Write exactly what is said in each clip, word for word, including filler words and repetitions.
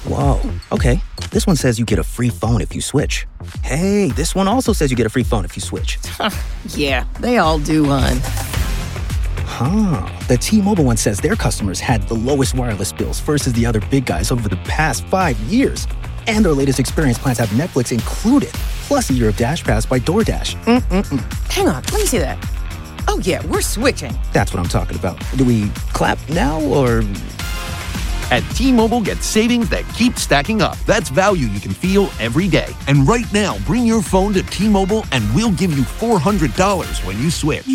Whoa, okay. This one says you get a free phone if you switch. Hey, this one also says you get a free phone if you switch. Yeah, they all do, hon. Huh. The T-Mobile one says their customers had the lowest wireless bills versus the other big guys over the past five years. And their latest experience plans have Netflix included, plus a year of Dash Pass by DoorDash. Mm-mm-mm. Hang on, let me see that. Oh, yeah, we're switching. That's what I'm talking about. Do we clap now, or...? At T-Mobile, get savings that keep stacking up. That's value you can feel every day. And right now, bring your phone to T-Mobile and we'll give you four hundred dollars when you switch.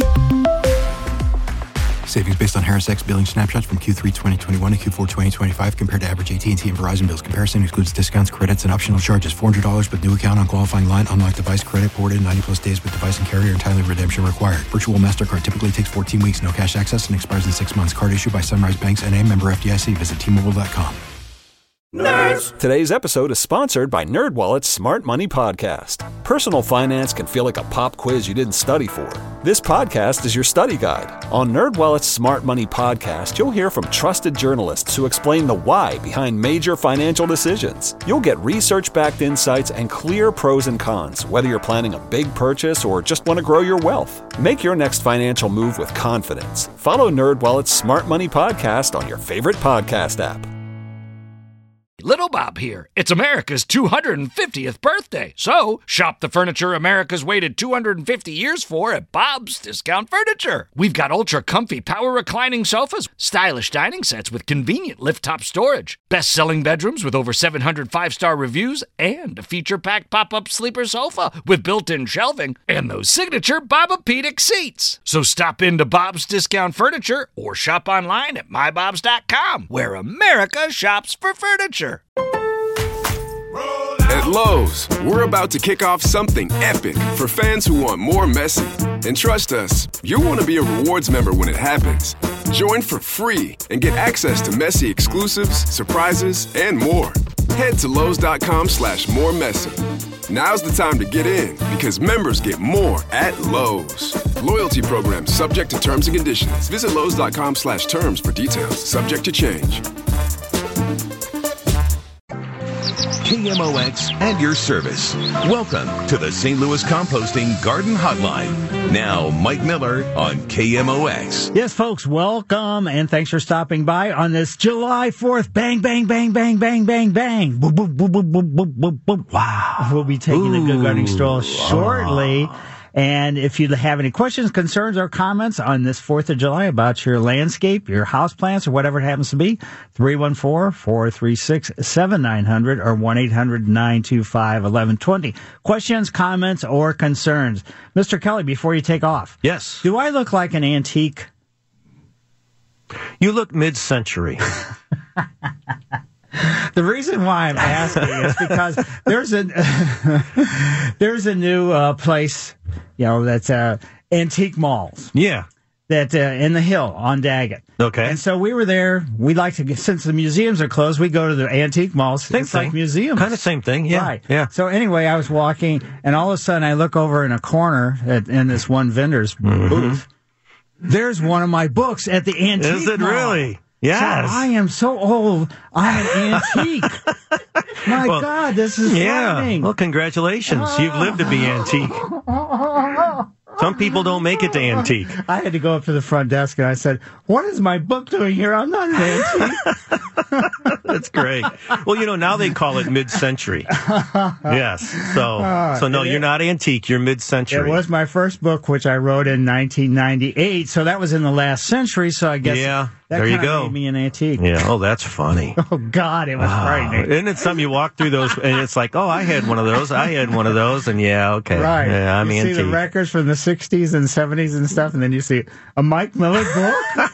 Savings based on Harris X billing snapshots from Q three twenty twenty-one to Q four twenty twenty-five compared to average A T and T and Verizon bills. Comparison excludes discounts, credits, and optional charges. four hundred dollars with new account on qualifying line. Unlocked device credit ported ninety plus days with device and carrier and timely redemption required. Virtual MasterCard typically takes fourteen weeks. No cash access and expires in six months. Card issued by Sunrise Banks N A, member F D I C. Visit T Mobile dot com. Nerds! Today's episode is sponsored by NerdWallet's Smart Money Podcast. Personal finance can feel like a pop quiz you didn't study for. This podcast is your study guide. On NerdWallet's Smart Money Podcast, you'll hear from trusted journalists who explain the why behind major financial decisions. You'll get research-backed insights and clear pros and cons, whether you're planning a big purchase or just want to grow your wealth. Make your next financial move with confidence. Follow NerdWallet's Smart Money Podcast on your favorite podcast app. Little Bob here. It's America's two hundred fiftieth birthday. So, shop the furniture America's waited two hundred fifty years for at Bob's Discount Furniture. We've got ultra-comfy power reclining sofas, stylish dining sets with convenient lift-top storage, best-selling bedrooms with over seven hundred five-star reviews, and a feature-packed pop-up sleeper sofa with built-in shelving, and those signature Bob-O-Pedic seats. So stop into Bob's Discount Furniture or shop online at my bobs dot com, where America shops for furniture. At Lowe's, we're about to kick off something epic for fans who want more Messi. And trust us, you'll want to be a rewards member when it happens. Join for free and get access to Messi exclusives, surprises, and more. Head to Lowe's dot com slash more Messi. Now's the time to get in because members get more at Lowe's. Loyalty program subject to terms and conditions. Visit Lowe's dot com slash terms for details. Subject to change. K M O X and your service. Welcome to the Saint Louis Composting Garden Hotline. Now, Mike Miller on K M O X. Yes, folks, welcome, and thanks for stopping by on this July fourth. Bang, bang, bang, bang, bang, bang, bang. Boop, boop, boop, boop, boop, boop, boop, boop. Wow. We'll be taking Ooh. a good gardening stroll shortly. Wow. And if you have any questions, concerns, or comments on this fourth of July about your landscape, your house plants, or whatever it happens to be, three one four, four three six, seven nine zero zero or one eight hundred, nine two five, one one two zero. Questions, comments, or concerns. Mister Kelly, before you take off. Yes. Do I look like an antique? You look mid-century. The reason why I'm asking is because there's a there's a new uh, place, you know, that's uh, Antique Malls. Yeah. That uh, in the Hill on Daggett. Okay. And so we were there. We like to, since the museums are closed, we go to the antique malls. Same it's thing. like museums. Kind of same thing. Yeah. Right. Yeah. So anyway, I was walking, and all of a sudden I look over in a corner at, in this one vendor's mm-hmm. booth. There's one of my books at the antique Is it mall. Really? Yes. So I am so old. I'm an antique. My well, God, this is yeah. frightening. Well, congratulations. You've lived to be antique. Some people don't make it to antique. I had to go up to the front desk and I said, "What is my book doing here? I'm not an antique." That's great. Well, you know, now they call it mid-century. Yes. So, uh, so no, it, you're not antique. You're mid-century. It was my first book, which I wrote in nineteen ninety-eight. So that was in the last century. So I guess yeah, that there you kind of go. made me an antique. Yeah. Oh, that's funny. Oh God, it was wow. frightening. Isn't it something you walk through those and it's like, oh, I had one of those. I had one of those, and yeah, okay, right. Yeah, I'm you antique. See the records from the sixties and seventies and stuff, and then you see a Mike Miller book.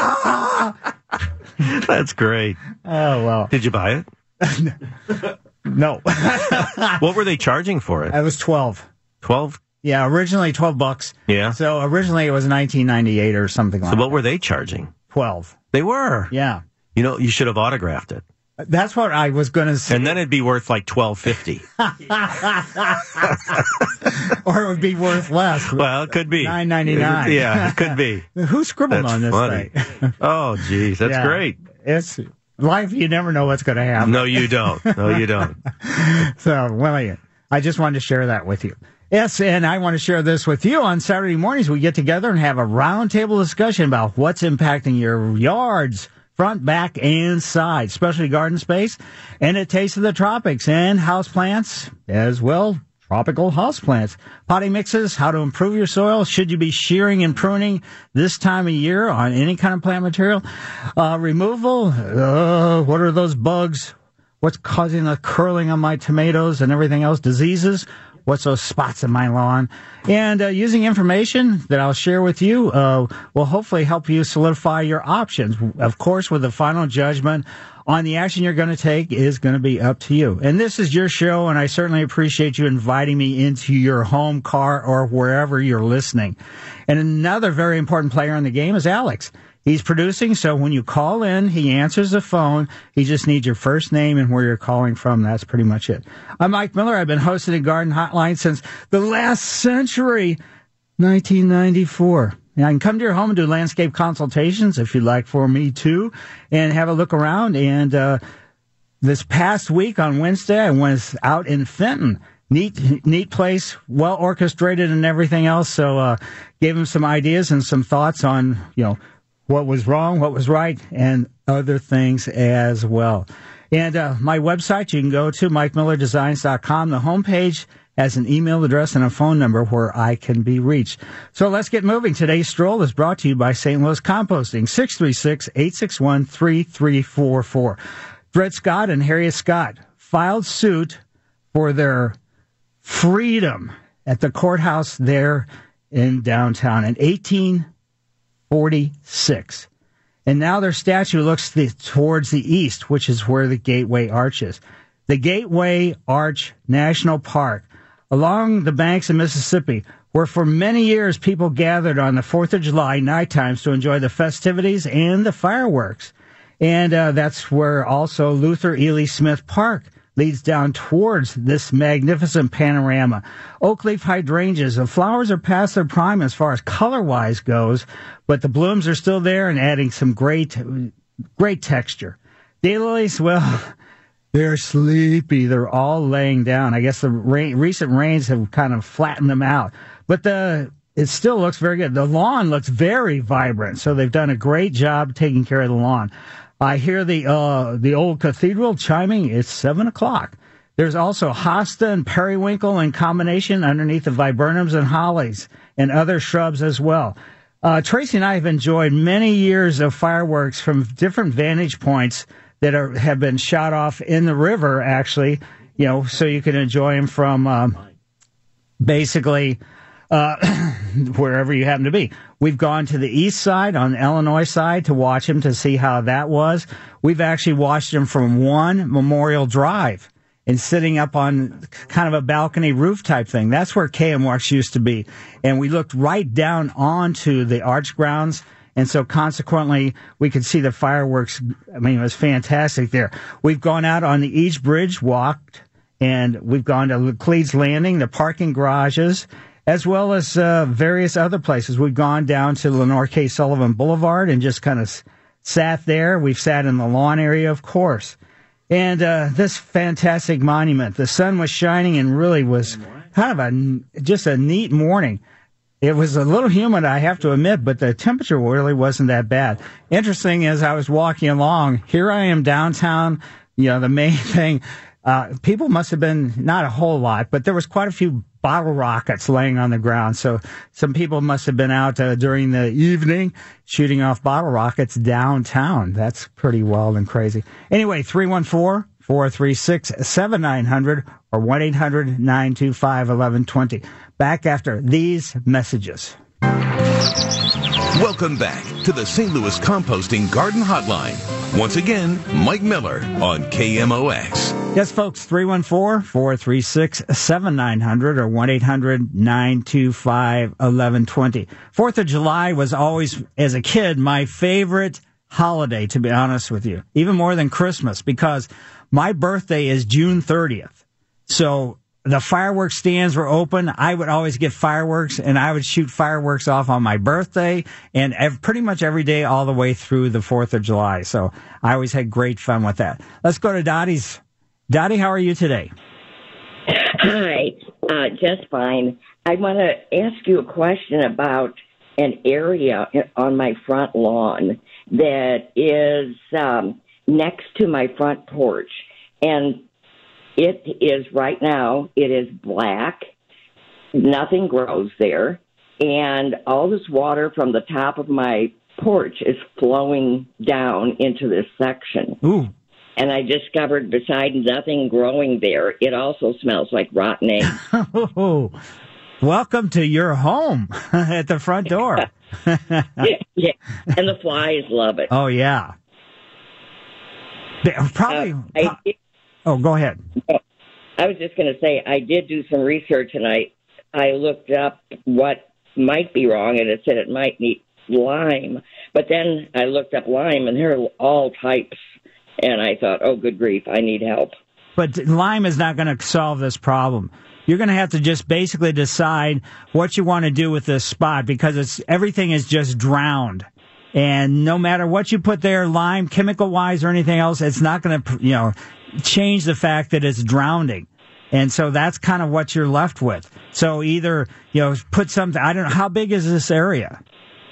That's great. Oh, well. Did you buy it? No. What were they charging for it? It was twelve. twelve? Yeah, originally twelve bucks. Yeah. So originally it was nineteen ninety-eight or something like that. So what were they charging? twelve. They were? Yeah. You know, you should have autographed it. That's what I was going to say. And then it'd be worth like twelve fifty. Or it would be worth less. Well, it could be. nine ninety-nine. Yeah, it could be. Who scribbled that's on this funny. thing? Oh, geez, that's yeah, great. It's life, you never know what's going to happen. No, you don't. No, you don't. So, well, I just wanted to share that with you. Yes, and I want to share this with you. On Saturday mornings, we get together and have a roundtable discussion about what's impacting your yards, front, back, and side, especially garden space, and a taste of the tropics and houseplants as well. Tropical houseplants, potting mixes, how to improve your soil. Should you be shearing and pruning this time of year on any kind of plant material? Uh, removal, uh, what are those bugs? What's causing the curling on my tomatoes and everything else? Diseases, what's those spots in my lawn? And uh, using information that I'll share with you uh, will hopefully help you solidify your options. Of course, with the final judgment on the action you're going to take is going to be up to you. And this is your show, and I certainly appreciate you inviting me into your home, car, or wherever you're listening. And another very important player in the game is Alex. He's producing, so when you call in, he answers the phone. He just needs your first name and where you're calling from. That's pretty much it. I'm Mike Miller. I've been hosting the Garden Hotline since the last century, nineteen ninety-four. And I can come to your home and do landscape consultations if you'd like for me to, and have a look around. And uh, this past week on Wednesday, I was out in Fenton. Neat, neat place, well orchestrated and everything else. So uh, gave him some ideas and some thoughts on, you know, what was wrong, what was right, and other things as well. And uh, my website, you can go to mike miller designs dot com. The homepage has an email address and a phone number where I can be reached. So let's get moving. Today's stroll is brought to you by Saint Louis Composting, six three six, eight six one, three three four four. Dred Scott and Harriet Scott filed suit for their freedom at the courthouse there in downtown in eighteen forty-six. And now their statue looks the, towards the east, which is where the Gateway Arch is. The Gateway Arch National Park, along the banks of Mississippi, where for many years people gathered on the fourth of July night times to enjoy the festivities and the fireworks. And uh, that's where also Luther Ely Smith Park leads down towards this magnificent panorama. Oak leaf hydrangeas, the flowers are past their prime as far as color-wise goes, but the blooms are still there and adding some great, great texture. Daylilies, well, they're sleepy. They're all laying down. I guess the rain, recent rains have kind of flattened them out. But the it still looks very good. The lawn looks very vibrant, so they've done a great job taking care of the lawn. I hear the uh, the old cathedral chiming. It's seven o'clock. There's also hosta and periwinkle in combination underneath the viburnums and hollies and other shrubs as well. Uh, Tracy and I have enjoyed many years of fireworks from different vantage points that are, have been shot off in the river, actually, you know, so you can enjoy them from um, basically uh, wherever you happen to be. We've gone to the east side, on the Illinois side, to watch them, to see how that was. We've actually watched them from one Memorial Drive and sitting up on kind of a balcony roof type thing. That's where K M W X used to be. And we looked right down onto the arch grounds. And so consequently, we could see the fireworks. I mean, it was fantastic there. We've gone out on the East Bridge, walked, and we've gone to Laclede's Landing, the parking garages, as well as uh, various other places. We've gone down to Lenore K. Sullivan Boulevard and just kind of sat there. We've sat in the lawn area, of course. And uh, this fantastic monument, the sun was shining and really was kind of a just a neat morning. It was a little humid, I have to admit, but the temperature really wasn't that bad. Interesting, as I was walking along, here I am downtown, you know, the main thing, uh, people must have been, not a whole lot, but there was quite a few bottle rockets laying on the ground. So some people must have been out uh, during the evening shooting off bottle rockets downtown. That's pretty wild and crazy. Anyway, three one four, four three six, seven nine zero zero or one eight hundred, nine two five, one one two zero. Back after these messages. Welcome back to the Saint Louis Composting Garden Hotline. Once again, Mike Miller on K M O X. Yes, folks, three one four, four three six, seven nine zero zero or one eight hundred, nine two five, one one two zero. Fourth of July was always, as a kid, my favorite holiday, to be honest with you, even more than Christmas, because my birthday is June thirtieth. So the fireworks stands were open, I would always get fireworks, and I would shoot fireworks off on my birthday and ev- pretty much every day all the way through the fourth of July. So I always had great fun with that. Let's go to Dottie's. Dottie, how are you today? Hi, uh, just fine. I want to ask you a question about an area on my front lawn that is um, next to my front porch. And it is right now, it is black. Nothing grows there. And all this water from the top of my porch is flowing down into this section. Ooh. And I discovered besides nothing growing there, it also smells like rotten eggs. Oh, welcome to your home at the front door. Yeah, and the flies love it. Oh, yeah. They- Probably. Uh, I did, oh, go ahead. I was just going to say, I did do some research, and I, I looked up what might be wrong, and it said it might need lime. But then I looked up lime, and there are all types. And I thought, oh, good grief, I need help. But lime is not going to solve this problem. You're going to have to just basically decide what you want to do with this spot, because it's everything is just drowned. And no matter what you put there, lime, chemical-wise or anything else, it's not going to, you know, change the fact that it's drowning. And so that's kind of what you're left with. So either, you know, put something, I don't know, how big is this area?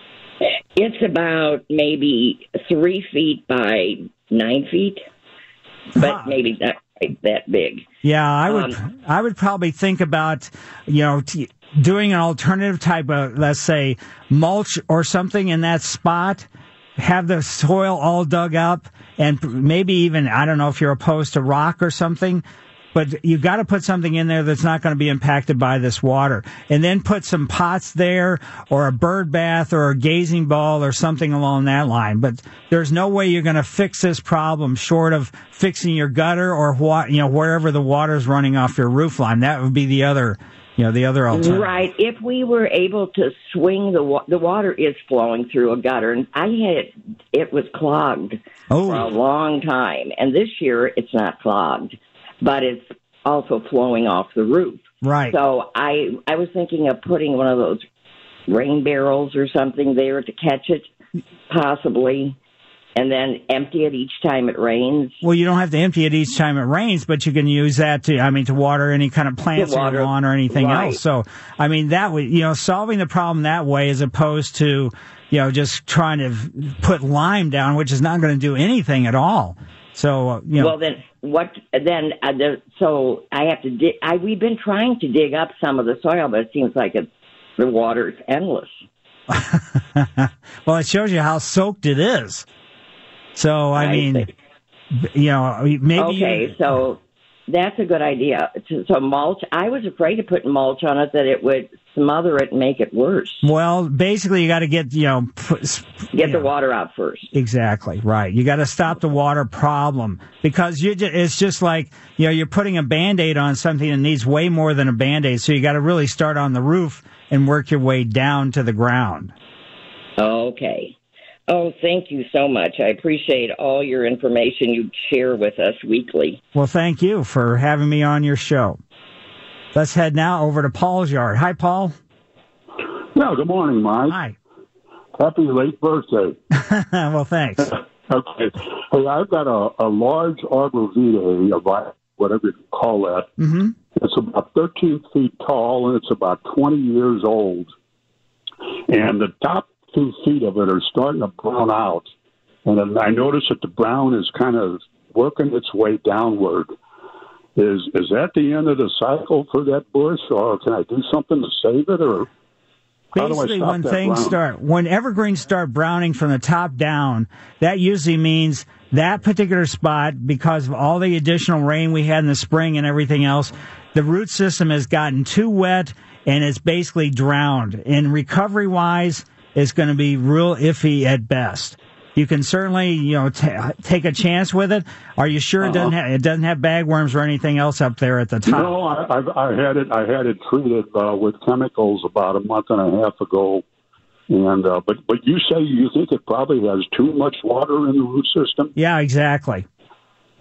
It's about maybe three feet by nine feet, but Huh. maybe not quite that big. Yeah, I would. Um, I would probably think about, you know, t- doing an alternative type of, let's say, mulch or something in that spot. Have the soil all dug up, and maybe even, I don't know if you're opposed to rock or something, but you've got to put something in there that's not going to be impacted by this water. And then put some pots there, or a bird bath, or a gazing ball, or something along that line. But there's no way you're going to fix this problem short of fixing your gutter or what, you know, wherever the water's running off your roof line. That would be the other, you know, the other alternative. Right. If we were able to swing the wa- the water is flowing through a gutter, and I had it was clogged Oh. for a long time, and this year it's not clogged, but it's also flowing off the roof. Right. So I I was thinking of putting one of those rain barrels or something there to catch it, possibly, and then empty it each time it rains. Well, you don't have to empty it each time it rains, but you can use that to, I mean, to water any kind of plants To in water, your lawn or anything right. else. So, I mean, that would, you know, solving the problem that way as opposed to, you know, just trying to put lime down, which is not going to do anything at all. So, uh, you know. Well, then what? Then uh, the, so I have to dig. I we've been trying to dig up some of the soil, but it seems like it's, the water's endless. Well, it shows you how soaked it is. So, I, I mean, see. you know, maybe. Okay, you, so that's a good idea. So, so mulch. I was afraid to put mulch on it that it would smother it and make it worse. Well, basically, you got to get, you know, put, Get you the know, water out first. Exactly, right. You got to stop the water problem because you just, it's just like, you know, you're putting a Band-Aid on something that needs way more than a Band-Aid. So you got to really start on the roof and work your way down to the ground. Okay. Oh, thank you so much. I appreciate all your information you share with us weekly. Well, thank you for having me on your show. Let's head now over to Paul's yard. Hi, Paul. Yeah, good morning, Mike. Hi. Happy late birthday. Well, thanks. Okay. Hey, I've got a, a large arborvitae, a vi- whatever you call that. Mm-hmm. It's about thirteen feet tall, and it's about twenty years old. And the top two feet of it are starting to brown out. And then I notice that the brown is kind of working its way downward. Is is that the end of the cycle for that bush, or can I do something to save it, or how do I Basically, stop when that things brown? start, when evergreens start browning from the top down, that usually means that particular spot, because of all the additional rain we had in the spring and everything else, the root system has gotten too wet and it's basically drowned. And recovery-wise, it's going to be real iffy at best. You can certainly, you know, t- take a chance with it. Are you sure it doesn't Uh-huh. have, it doesn't have bagworms or anything else up there at the top? No, I, I've, I had it. I had it treated uh, with chemicals about a month and a half ago, and uh, but but you say you think it probably has too much water in the root system? Yeah, exactly.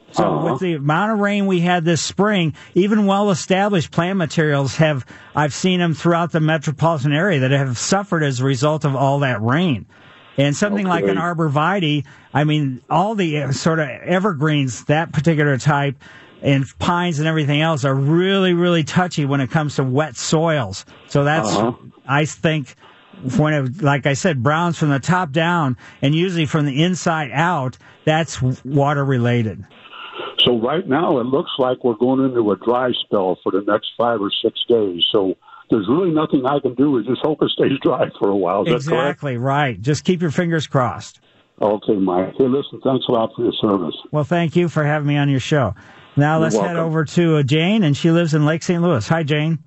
So Uh-huh. with the amount of rain we had this spring, even well-established plant materials have, I've seen them throughout the metropolitan area that have suffered as a result of all that rain. And something Okay. like an arborvitae, I mean, all the uh, sort of evergreens, that particular type, and pines and everything else are really, really touchy when it comes to wet soils. So that's, Uh-huh. I think, when it, like I said, browns from the top down and usually from the inside out, that's water related. So right now it looks like we're going into a dry spell for the next five or six days. So there's really nothing I can do. We just hope it stays dry for a while. Is that correct? Exactly, right. Just keep your fingers crossed. Okay, Mike. Hey, listen, thanks a lot for your service. Well, thank you for having me on your show. Now You're let's head welcome. over to uh, Jane, and she lives in Lake Saint Louis. Hi, Jane.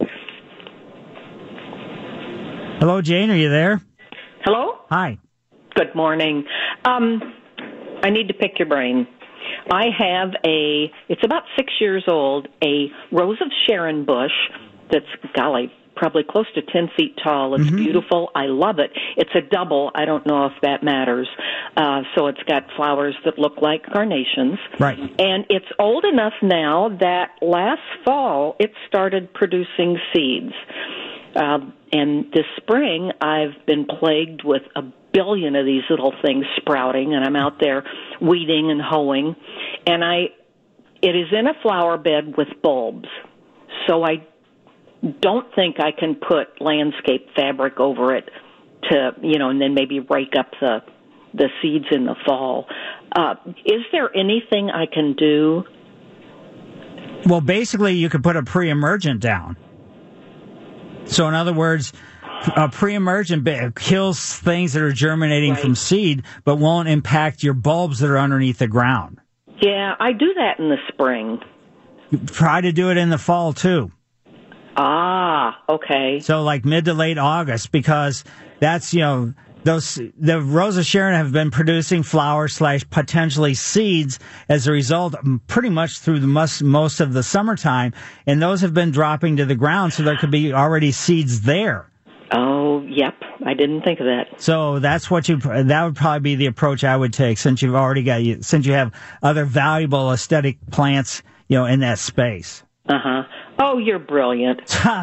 Hello, Jane. Are you there? Hello? Hi. Good morning. Um, I need to pick your brain. I have a, it's about six years old, a Rose of Sharon bush that's, golly, probably close to ten feet tall. It's Mm-hmm. beautiful. I love it. It's a double. I don't know if that matters. Uh, so it's got flowers that look like carnations. Right. And it's old enough now that last fall it started producing seeds. Uh, and this spring I've been plagued with a billion of these little things sprouting, and I'm out there weeding and hoeing. And I, it is in a flower bed with bulbs. So I don't think I can put landscape fabric over it to, you know, and then maybe rake up the the seeds in the fall. Uh, is there anything I can do? Well, basically, you could put a pre-emergent down. So, in other words, a pre-emergent ba- kills things that are germinating Right. from seed, but won't impact your bulbs that are underneath the ground. Yeah, I do that in the spring. Try to do it in the fall, too. Ah, okay. So like mid to late August, because that's, you know, those, the Rose of Sharon have been producing flowers slash potentially seeds as a result pretty much through the most, most of the summertime. And those have been dropping to the ground. So there could be already seeds there. Oh, yep. I didn't think of that. So that's what you, that would probably be the approach I would take since you've already got, since you have other valuable aesthetic plants, you know, in that space. Uh-huh. Oh, you're brilliant.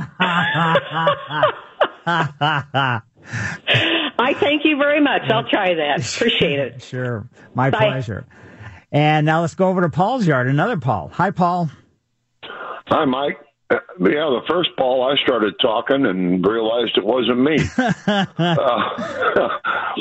I thank you very much. I'll try that. Appreciate it. Sure. My Bye. pleasure. And now let's go over to Paul's yard. Another Paul. Hi, Paul. Hi, Mike. Uh, Yeah, the first Paul, I started talking and realized it wasn't me. uh,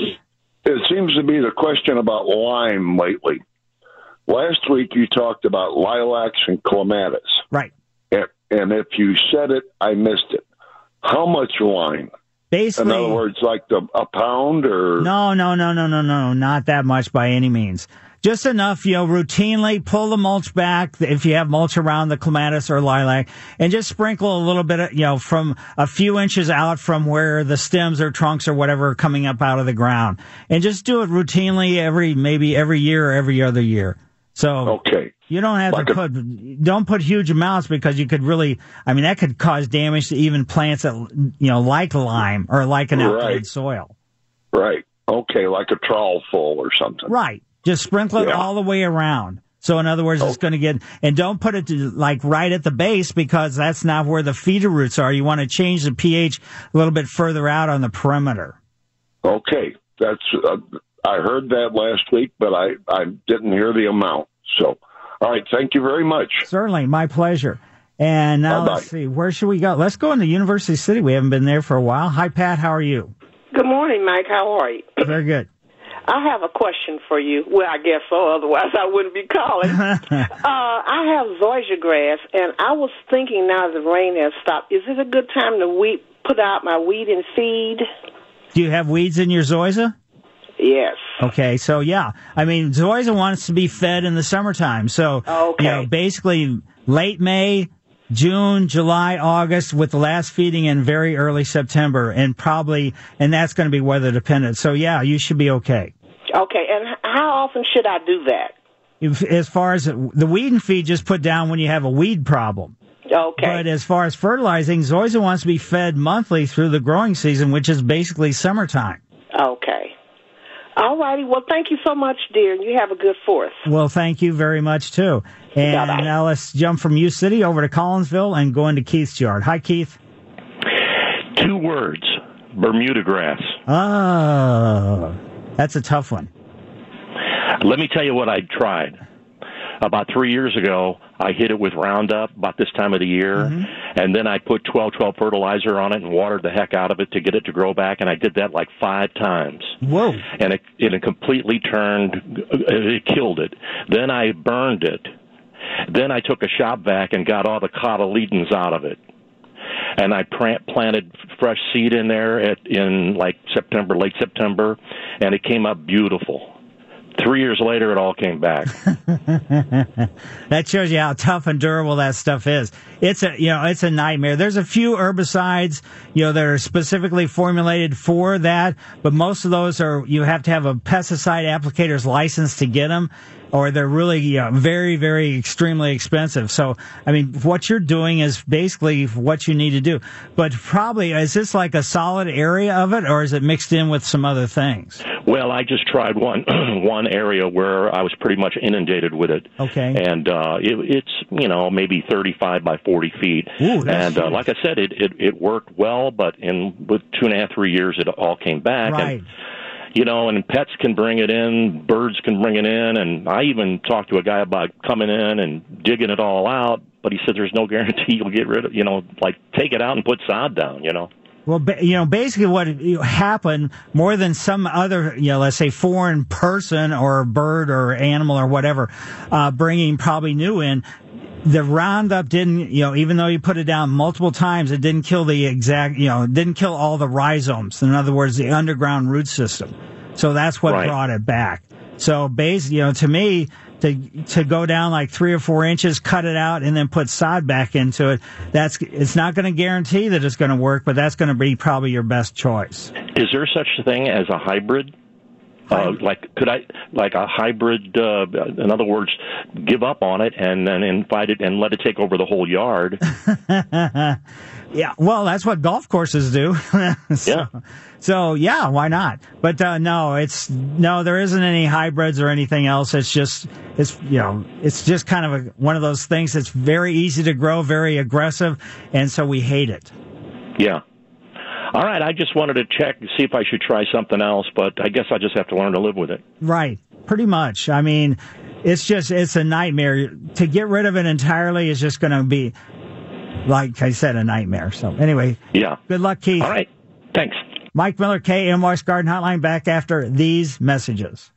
it seems to be the question about lime lately. Last week you talked about lilacs and clematis. Right. And, and if you said it, I missed it. How much lime? Basically, in other words, like the, a pound or? No, no, no, no, no, no, not that much by any means. Just enough, you know, routinely pull the mulch back if you have mulch around the clematis or lilac, and just sprinkle a little bit of, you know, from a few inches out from where the stems or trunks or whatever are coming up out of the ground. And just do it routinely every, maybe every year or every other year. So okay. You don't have Like to a- put, don't put huge amounts because you could really, I mean, that could cause damage to even plants that, you know, like lime or like an alkaline Right. soil. Right. Okay, like a trowel full or something. Right. Just sprinkle it Yeah. all the way around. So in other words, it's going to get, and don't put it to, like right at the base because that's not where the feeder roots are. You want to change the pH a little bit further out on the perimeter. Okay, that's. Uh, I heard that last week, but I, I didn't hear the amount. So, all right, thank you very much. Certainly, my pleasure. And now Bye-bye. let's see, where should we go? Let's go into University City. We haven't been there for a while. Hi, Pat. How are you? Good morning, Mike. How are you? Very good. I have a question for you. Well, I guess so. Otherwise, I wouldn't be calling. uh, I have zoysia grass, and I was thinking now the rain has stopped. Is it a good time to weed, put out my weed and feed? Do you have weeds in your zoysia? Yes. Okay, so yeah, I mean, zoysia wants to be fed in the summertime. So, Okay. you know, basically late May, June, July, August, with the last feeding in very early September, and probably, and that's going to be weather dependent. So yeah, you should be okay. Okay, and h- how often should I do that? If, as far as the weed and feed, just put down when you have a weed problem. Okay. But as far as fertilizing, zoysia wants to be fed monthly through the growing season, which is basically summertime. Okay. All righty. Well, thank you so much, dear. You have a good fourth. Well, thank you very much, too. And Bye-bye. Now let's jump from U City over to Collinsville and go into Keith's yard. Hi, Keith. Two words, Bermuda grass. Oh, that's a tough one. Let me tell you what I tried. About three years ago, I hit it with Roundup about this time of the year, mm-hmm. and then I put twelve twelve fertilizer on it and watered the heck out of it to get it to grow back, and I did that like five times. Whoa. And it, it completely turned, it killed it. Then I burned it. Then I took a shop vac and got all the cotyledons out of it. And I planted fresh seed in there at, in like September, late September, and it came up beautiful. Three years later, it all came back. That shows you how tough and durable that stuff is. It's a, you know, it's a nightmare. There's a few herbicides, you know, that are specifically formulated for that, but most of those are, you have to have a pesticide applicator's license to get them, or they're really, you know, very, very extremely expensive. So, I mean, what you're doing is basically what you need to do. But probably, is this like a solid area of it, or is it mixed in with some other things? Well, I just tried one one area where I was pretty much inundated with it. Okay. And uh, it, it's, you know, maybe thirty-five by forty feet. Ooh, that's and uh, like I said, it, it, it worked well, but in with two and a half, three years, it all came back. Right. And, you know, and pets can bring it in, birds can bring it in, and I even talked to a guy about coming in and digging it all out, but he said there's no guarantee you'll get rid of, you know, like take it out and put sod down, you know. Well, you know, basically what happened more than some other, you know, let's say foreign person or bird or animal or whatever, uh, bringing probably new in, the Roundup didn't, you know, even though you put it down multiple times, it didn't kill the exact, you know, it didn't kill all the rhizomes. In other words, the underground root system. So that's what right. brought it back. So basically, you know, to me, to to go down like three or four inches, cut it out, and then put sod back into it, that's it's not going to guarantee that it's going to work, but that's going to be probably your best choice. Is there such a thing as a hybrid? Uh, like, could I, like a hybrid, uh, in other words, give up on it and then invite it and let it take over the whole yard? Yeah, well, that's what golf courses do. so, yeah. So, yeah, why not? But, uh, no, it's, no, there isn't any hybrids or anything else. It's just, it's, you know, it's just kind of a, one of those things that's very easy to grow, very aggressive, and so we hate it. Yeah. All right, I just wanted to check and see if I should try something else, but I guess I just have to learn to live with it. Right, pretty much. I mean, it's just, it's a nightmare. To get rid of it entirely is just going to be, like I said, a nightmare. So anyway, yeah. Good luck, Keith. All right, thanks. Mike Miller, K M West Garden Hotline, back after these messages.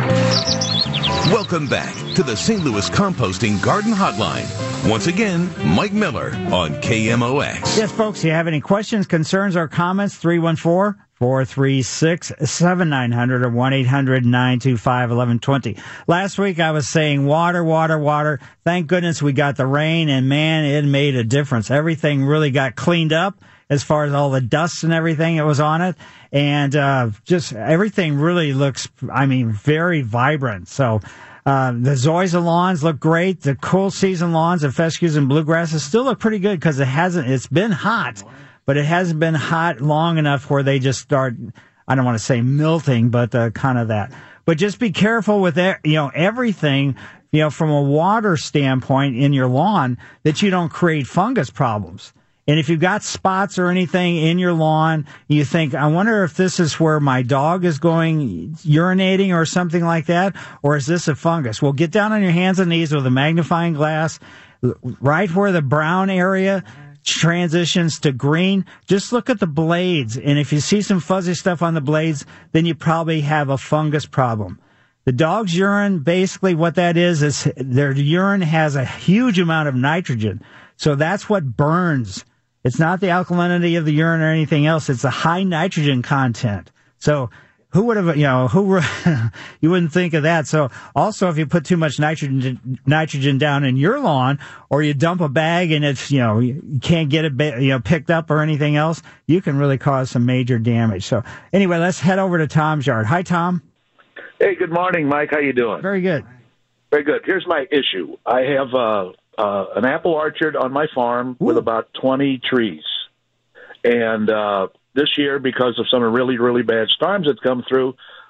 Welcome back to the Saint Louis Composting Garden Hotline. Once again, Mike Miller on K M O X. Yes, folks, if you have any questions, concerns, or comments, three one four, four three six, seven nine zero zero or one eight hundred nine two five one one two zero. Last week I was saying water, water, water. Thank goodness we got the rain, and man, it made a difference. Everything really got cleaned up as far as all the dust and everything that was on it. And uh just everything really looks, I mean, very vibrant. So Uh, the zoysia lawns look great. The cool season lawns of fescues and bluegrasses still look pretty good because it hasn't, it's been hot, but it hasn't been hot long enough where they just start, I don't want to say milting, but uh, kind of that. But just be careful with, you know, everything, you know, from a water standpoint in your lawn that you don't create fungus problems. And if you've got spots or anything in your lawn, you think, I wonder if this is where my dog is going urinating or something like that, or is this a fungus? Well, get down on your hands and knees with a magnifying glass, right where the brown area transitions to green. Just look at the blades, and if you see some fuzzy stuff on the blades, then you probably have a fungus problem. The dog's urine, basically what that is, is their urine has a huge amount of nitrogen. So that's what burns. It's not the alkalinity of the urine or anything else. It's the high nitrogen content. So who would have, you know, who, you wouldn't think of that. So also if you put too much nitrogen, nitrogen down in your lawn, or you dump a bag and it's, you know, you can't get it, you know, picked up or anything else, you can really cause some major damage. So anyway, let's head over to Tom's yard. Hi, Tom. Hey, good morning, Mike. How you doing? Very good. Very good. Here's my issue. I have, uh, Uh, an apple orchard on my farm Ooh. with about twenty trees. And uh, this year, because of some really, really bad storms that come through,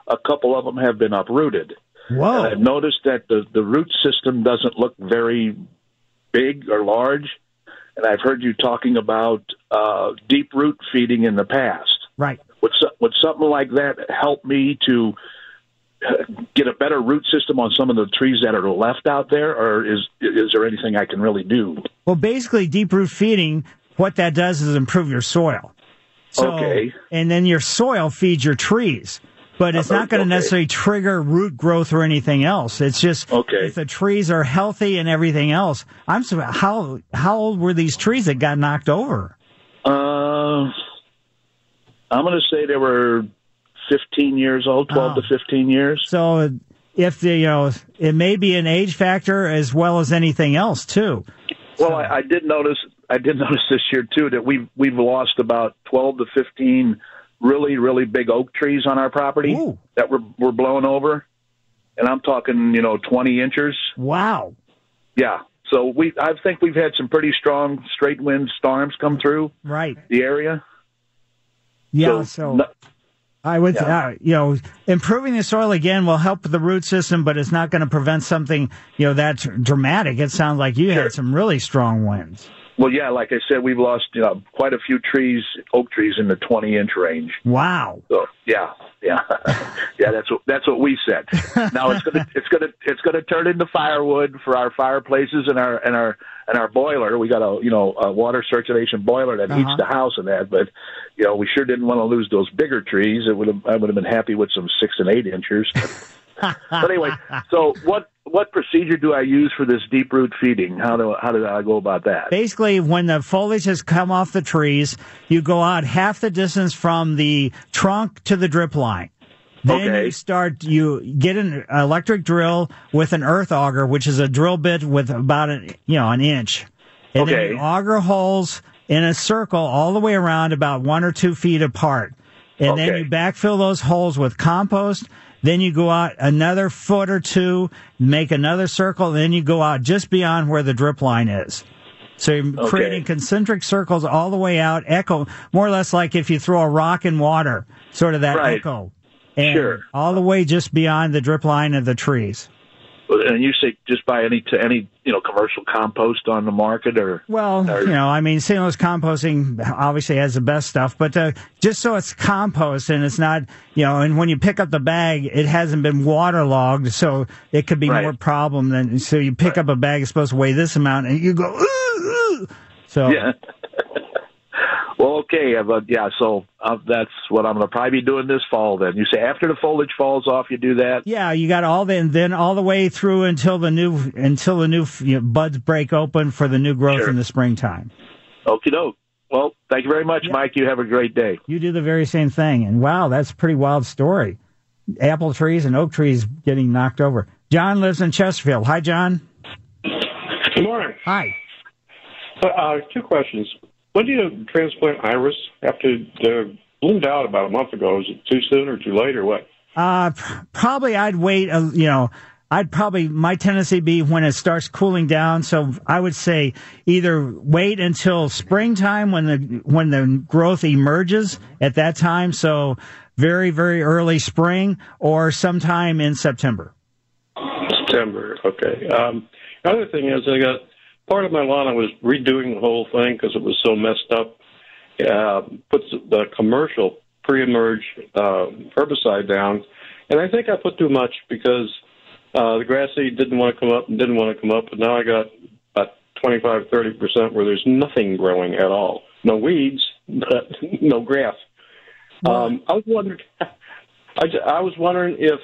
a couple of them have been uprooted. Whoa. And I've noticed that the, the root system doesn't look very big or large. And I've heard you talking about uh, deep root feeding in the past. Right. Would, so, would something like that help me to get a better root system on some of the trees that are left out there, or is is there anything I can really do? Well, basically, deep root feeding, what that does is improve your soil. So, okay. And then your soil feeds your trees. But it's not going to okay. necessarily trigger root growth or anything else. It's just okay. if the trees are healthy and everything else. I'm so, how how old were these trees that got knocked over? Uh, I'm going to say they were fifteen years old, twelve oh. to fifteen years. So if the, you know, it may be an age factor as well as anything else too. Well, so. I, I did notice. I did notice this year too that we've we've lost about twelve to fifteen really really big oak trees on our property Ooh. that were were blown over, and I'm talking you know twenty inches. Wow. Yeah. So we I think we've had some pretty strong straight wind storms come through right the area. Yeah. So. so no, I would, Yeah. uh, you know, improving the soil again will help the root system, but it's not going to prevent something, you know, that dramatic. It sounds like you Sure. had some really strong winds. Well, yeah, like I said, we've lost you know quite a few trees, oak trees in the twenty inch range. Wow. So yeah, yeah, yeah. That's what that's what we said. Now it's gonna it's gonna it's gonna turn into firewood for our fireplaces and our and our and our boiler. We got a you know a water circulation boiler that Uh-huh. heats the house and that. But you know we sure didn't want to lose those bigger trees. It would have I would have been happy with some six and eight inchers. But anyway, so what what procedure do I use for this deep root feeding? How do how do I go about that? Basically, when the foliage has come off the trees, you go out half the distance from the trunk to the drip line. Then Okay. you start, you get an electric drill with an earth auger, which is a drill bit with about an, you know, an inch. And Okay. then you auger holes in a circle all the way around about one or two feet apart. And then Okay. you backfill those holes with compost. Then you go out another foot or two, make another circle, and then you go out just beyond where the drip line is. So you're Okay. creating concentric circles all the way out, echo, more or less like if you throw a rock in water, sort of that Right. echo. And Sure. all the way just beyond the drip line of the trees. And you say just buy any to any you know commercial compost on the market, or Well, or, you know, I mean, Saint Louis Composting obviously has the best stuff, but uh, just so it's compost and it's not, you know, and when you pick up the bag, it hasn't been waterlogged, so it could be Right. more problem than, so you pick up a bag that's supposed to weigh this amount and you go, ooh, ooh. So, yeah. Well, okay, uh, but yeah, so uh, that's what I'm going to probably be doing this fall. Then you say after the foliage falls off, you do that. yeah, you got all the, and then all the way through until the new, until the new you know, buds break open for the new growth Sure. in the springtime. Okie doke. Well, thank you very much, Mike. You have a great day. You do the very same thing. And wow, that's a pretty wild story. Apple trees and oak trees getting knocked over. John lives in Chesterfield. Hi, John. Good morning. Hi. Uh, two questions. When do you transplant iris? After they bloomed out about a month ago, is it too soon or too late or what? Uh, pr- probably I'd wait, uh, you know, I'd probably, my tendency be when it starts cooling down. So I would say either wait until springtime when the, when the growth emerges at that time. So very, very early spring or sometime in September. September, okay. Um, the other thing is I got part of my lawn, I was redoing the whole thing because it was so messed up. Uh, put the commercial pre-emerge uh, herbicide down, and I think I put too much because uh, the grass seed didn't want to come up and didn't want to come up, but now I got about twenty-five, thirty percent where there's nothing growing at all. No weeds, but no grass. Um, I was wondering, I, ju- I was wondering if,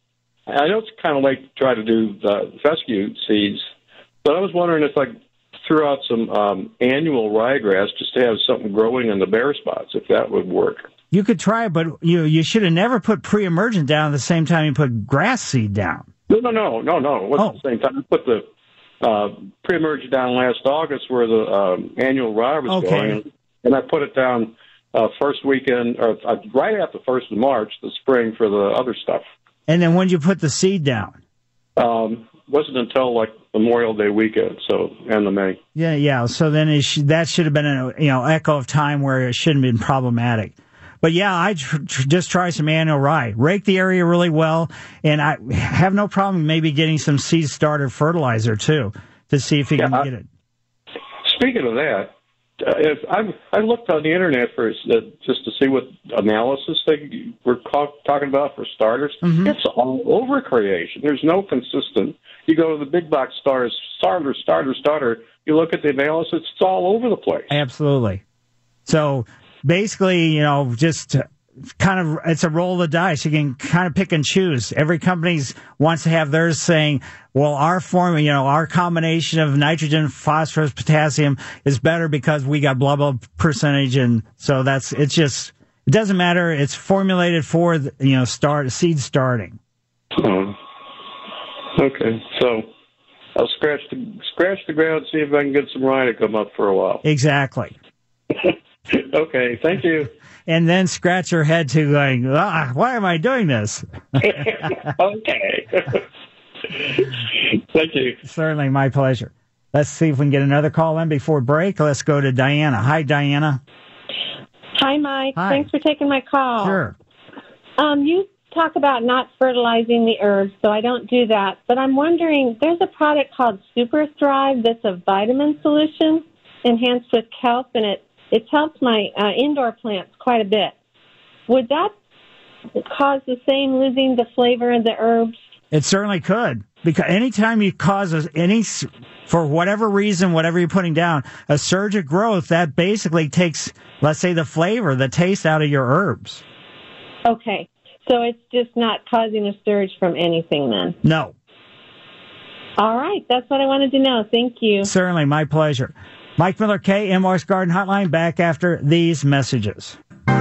I know it's kind of late to try to do the fescue seeds, but I was wondering if I threw out some um, annual ryegrass just to have something growing in the bare spots, if that would work. You could try, but you you should have never put pre-emergent down at the same time you put grass seed down. No, no, no, no, no. It wasn't Oh. the same time. I put the uh, pre-emergent down last August where the um, annual rye was Okay. going, and I put it down uh, first weekend, or uh, right after the first of March, the spring, for the other stuff. And then when did you put the seed down? Um, wasn't until like Memorial Day weekend, so end of May. Yeah, yeah. So then it sh- that should have been a you know echo of time where it shouldn't have been problematic. But yeah, I tr- tr- just try some annual rye. Rake the area really well, and I have no problem maybe getting some seed starter fertilizer too to see if you Yeah, can I- get it. Speaking of that, uh, if I've I looked on the internet for uh, just to see what analysis they were ca- talking about for starters. Mm-hmm. It's all over creation. There's no consistent. You go to the big box starters, starter, starter, starter. You look at the analysis; it's all over the place. Absolutely. So basically, you know, just kind of, it's a roll of the dice. You can kind of pick and choose. Every company wants to have theirs saying, well, our form, you know, our combination of nitrogen, phosphorus, potassium is better because we got blah, blah percentage. And so that's, it's just, it doesn't matter. It's formulated for, the, you know, start seed starting. Oh. Okay, so I'll scratch the scratch the ground, see if I can get some rye to come up for a while. Exactly. Okay, thank you. And then scratch your head to going, ah, why am I doing this? Okay. Thank you. Certainly, my pleasure. Let's see if we can get another call in before break. Let's go to Diana. Hi, Diana. Hi, Mike. Hi. Thanks for taking my call. Sure. Um, you talk about not fertilizing the herbs, so I don't do that. But I'm wondering, there's a product called Super Thrive that's a vitamin solution enhanced with kelp, and it it's helped my uh, indoor plants quite a bit. Would that cause the same, losing the flavor of the herbs? It certainly could, because anytime you cause a, any, for whatever reason, whatever you're putting down, a surge of growth, that basically takes, let's say, the flavor, the taste out of your herbs. Okay, so it's just not causing a surge from anything then? No. All right, that's what I wanted to know. Thank you. Certainly, my pleasure. Mike Miller, K M R S Garden Hotline, back after these messages.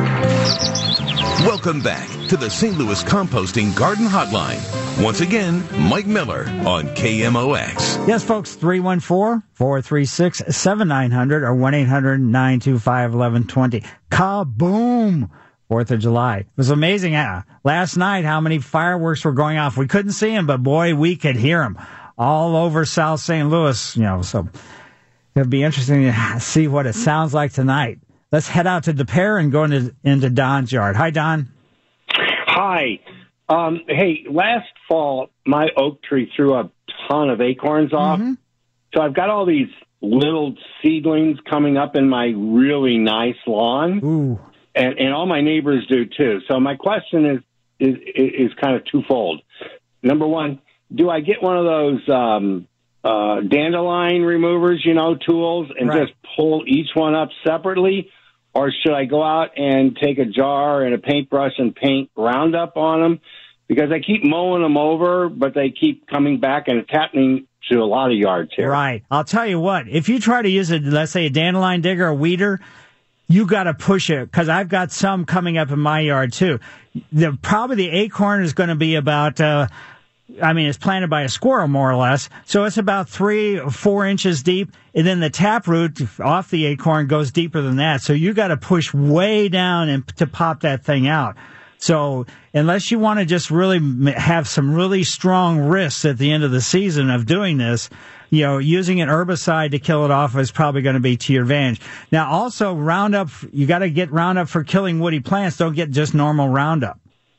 Welcome back to the Saint Louis Composting Garden Hotline. Once again, Mike Miller on K M O X. Yes, folks, three one four, four three six, seven nine zero zero or one eight hundred, nine two five, one one two zero. Kaboom! fourth of July. It was amazing uh, last night how many fireworks were going off. We couldn't see them, but boy, we could hear them all over South Saint Louis, you know, so it'll be interesting to see what it sounds like tonight. Let's head out to De Pere and go into, into Don's yard. Hi, Don. Hi. Um, hey, last fall, my oak tree threw a ton of acorns off. Mm-hmm. So I've got all these little seedlings coming up in my really nice lawn. Ooh. And, and all my neighbors do, too. So my question is, is, is kind of twofold. Number one, do I get one of those um, uh, dandelion removers, you know, tools, and right. just pull each one up separately? Or should I go out and take a jar and a paintbrush and paint Roundup on them? Because I keep mowing them over, but they keep coming back, and it's happening to a lot of yards here. Right. I'll tell you what, if you try to use a, let's say, a dandelion digger, a weeder, you got to push it, because I've got some coming up in my yard, too. The, probably the acorn is going to be about, uh, I mean, it's planted by a squirrel, more or less. So it's about three or four inches deep. And then the taproot off the acorn goes deeper than that. So you got to push way down and to pop that thing out. So unless you want to just really have some really strong risks at the end of the season of doing this, you know, using an herbicide to kill it off is probably going to be to your advantage. Now, also, Roundup, you got to get Roundup for killing woody plants. Don't get just normal Roundup.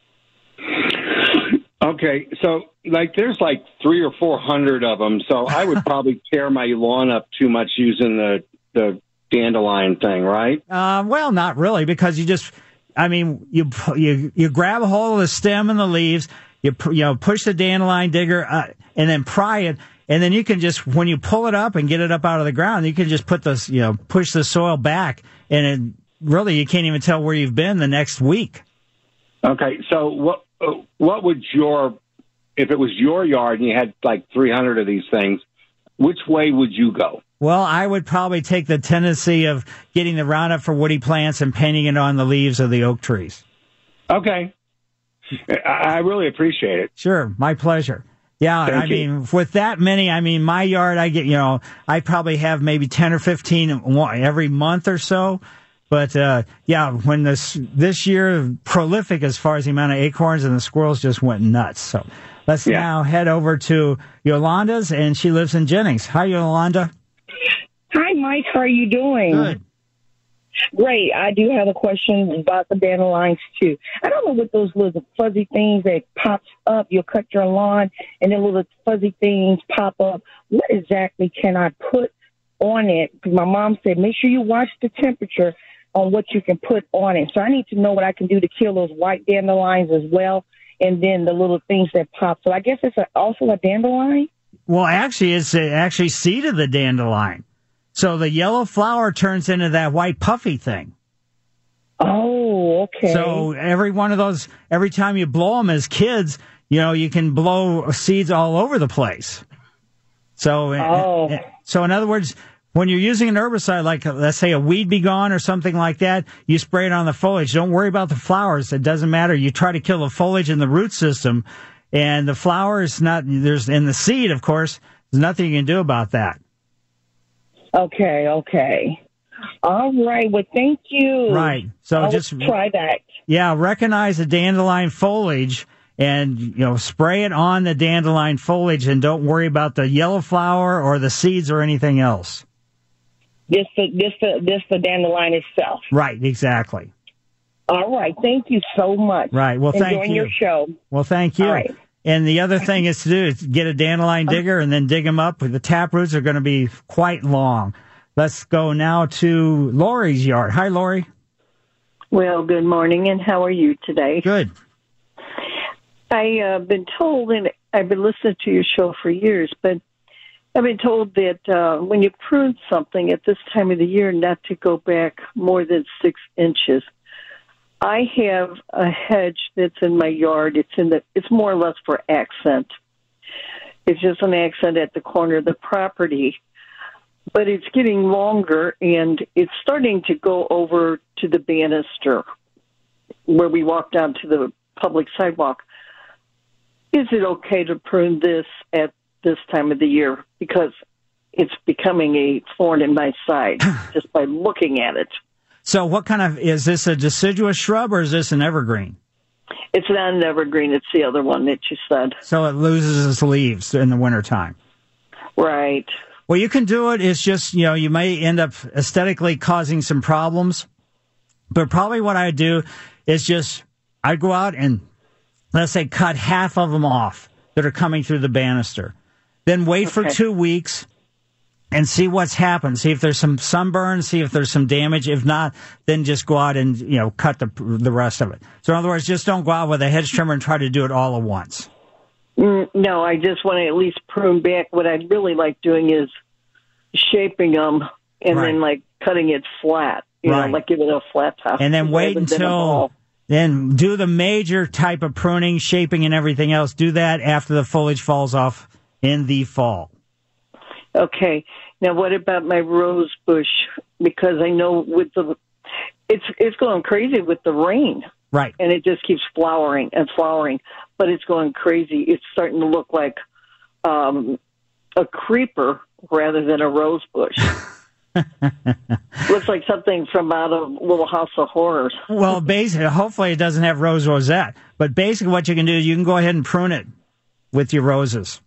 Okay, so like there's like three or four hundred of them, so I would probably tear my lawn up too much using the the dandelion thing, right? Uh, well, not really, because you just, I mean, you you you grab a hold of the stem and the leaves, you you know push the dandelion digger, uh, and then pry it, and then you can just, when you pull it up and get it up out of the ground, you can just put this, you know, push the soil back, and it, really you can't even tell where you've been the next week. Okay, so what what would your, if it was your yard and you had like three hundred of these things, which way would you go? Well, I would probably take the tendency of getting the Roundup for woody plants and painting it on the leaves of the oak trees. Okay. I really appreciate it. Sure, my pleasure. Yeah, Thank I you. mean, with that many, I mean, my yard, I get, you know, I probably have maybe ten or fifteen every month or so. But, uh, yeah, when this, this year, prolific as far as the amount of acorns, and the squirrels just went nuts. So let's Yeah. now head over to Yolanda's, and she lives in Jennings. Hi, Yolanda. Hi, Mike. How are you doing? Good. Great. I do have a question about the dandelions, too. I don't know what those little fuzzy things that pops up. You'll cut your lawn, and then little fuzzy things pop up. What exactly can I put on it? Because my mom said, make sure you watch the temperature on what you can put on it. So I need to know what I can do to kill those white dandelions as well, and then the little things that pop. So I guess it's a, also a dandelion? Well, actually, it's a, actually seed of the dandelion. So the yellow flower turns into that white puffy thing. Oh, okay. So every one of those, every time you blow them as kids, you know, you can blow seeds all over the place. So, oh. so in other words, when you're using an herbicide, like let's say a Weed Be Gone or something like that, you spray it on the foliage. Don't worry about the flowers. It doesn't matter. You try to kill the foliage and the root system, and the flowers not, there's, in the seed, of course, there's nothing you can do about that. Okay, okay. All right. Well, thank you. Right. So I'll just try that. Yeah, recognize the dandelion foliage and, you know, spray it on the dandelion foliage, and don't worry about the yellow flower or the seeds or anything else. Just the, just the, just the dandelion itself. Right, exactly. All right. Thank you so much. Right. Well, thank Enjoying you. your show. Well, thank you. All right. And the other thing is to do is get a dandelion digger and then dig them up. The tap roots are going to be quite long. Let's go now to Lori's yard. Hi, Lori. Well, good morning, and how are you today? Good. I've uh, been told, and I've been listening to your show for years, but I've been told that uh, when you prune something at this time of the year, not to go back more than six inches. I have a hedge that's in my yard. It's in the. It's more or less for accent. It's just an accent at the corner of the property, but it's getting longer, and it's starting to go over to the banister where we walk down to the public sidewalk. Is it okay to prune this at this time of the year? Because it's becoming a thorn in my side just by looking at it. So what kind of, is this a deciduous shrub or is this an evergreen? It's not an evergreen. It's the other one that you said. So it loses its leaves in the wintertime. Right. Well, you can do it. It's just, you know, you may end up aesthetically causing some problems. But probably what I'd do is just, I'd go out and, let's say, cut half of them off that are coming through the banister. Then wait okay. for two weeks and see what's happened. See if there's some sunburn, see if there's some damage. If not, then just go out and, you know, cut the the rest of it. So in other words, just don't go out with a hedge trimmer and try to do it all at once. Mm, no, I just want to at least prune back. What I'd really like doing is shaping them and right. then, like, cutting it flat. You right. know, like give it a flat top. And then wait until, then do the major type of pruning, shaping, and everything else. Do that after the foliage falls off in the fall. Okay. Now, what about my rose bush? Because I know with the, it's it's going crazy with the rain. Right. And it just keeps flowering and flowering, but it's going crazy. It's starting to look like um, a creeper rather than a rose bush. Looks like something from out of Little House of Horrors. Well, basically, hopefully it doesn't have rose rosette. But basically what you can do is you can go ahead and prune it with your roses.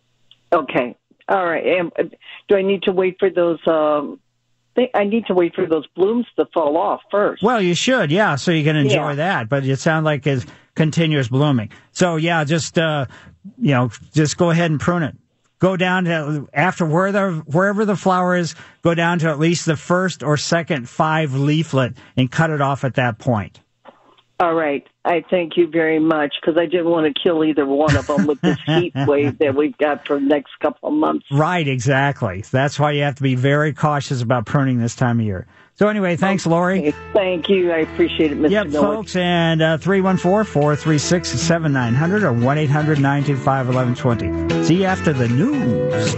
Okay. All right. And do I need to wait for those? Um, I need to wait for those blooms to fall off first. Well, you should, yeah, so you can enjoy yeah. that. But it sounds like it's continuous blooming. So, yeah, just uh, you know, just go ahead and prune it. Go down to after where the wherever the flower is. Go down to at least the first or second five leaflet and cut it off at that point. All right. I thank you very much because I didn't want to kill either one of them with this heat wave that we've got for the next couple of months. Right, exactly. That's why you have to be very cautious about pruning this time of year. So anyway, thanks, Lori. Okay, thank you. I appreciate it, Mister Yep, Miller. folks, and uh, three one four, four three six, seven nine zero zero or one eight hundred, nine two five, one one two zero. See you after the news.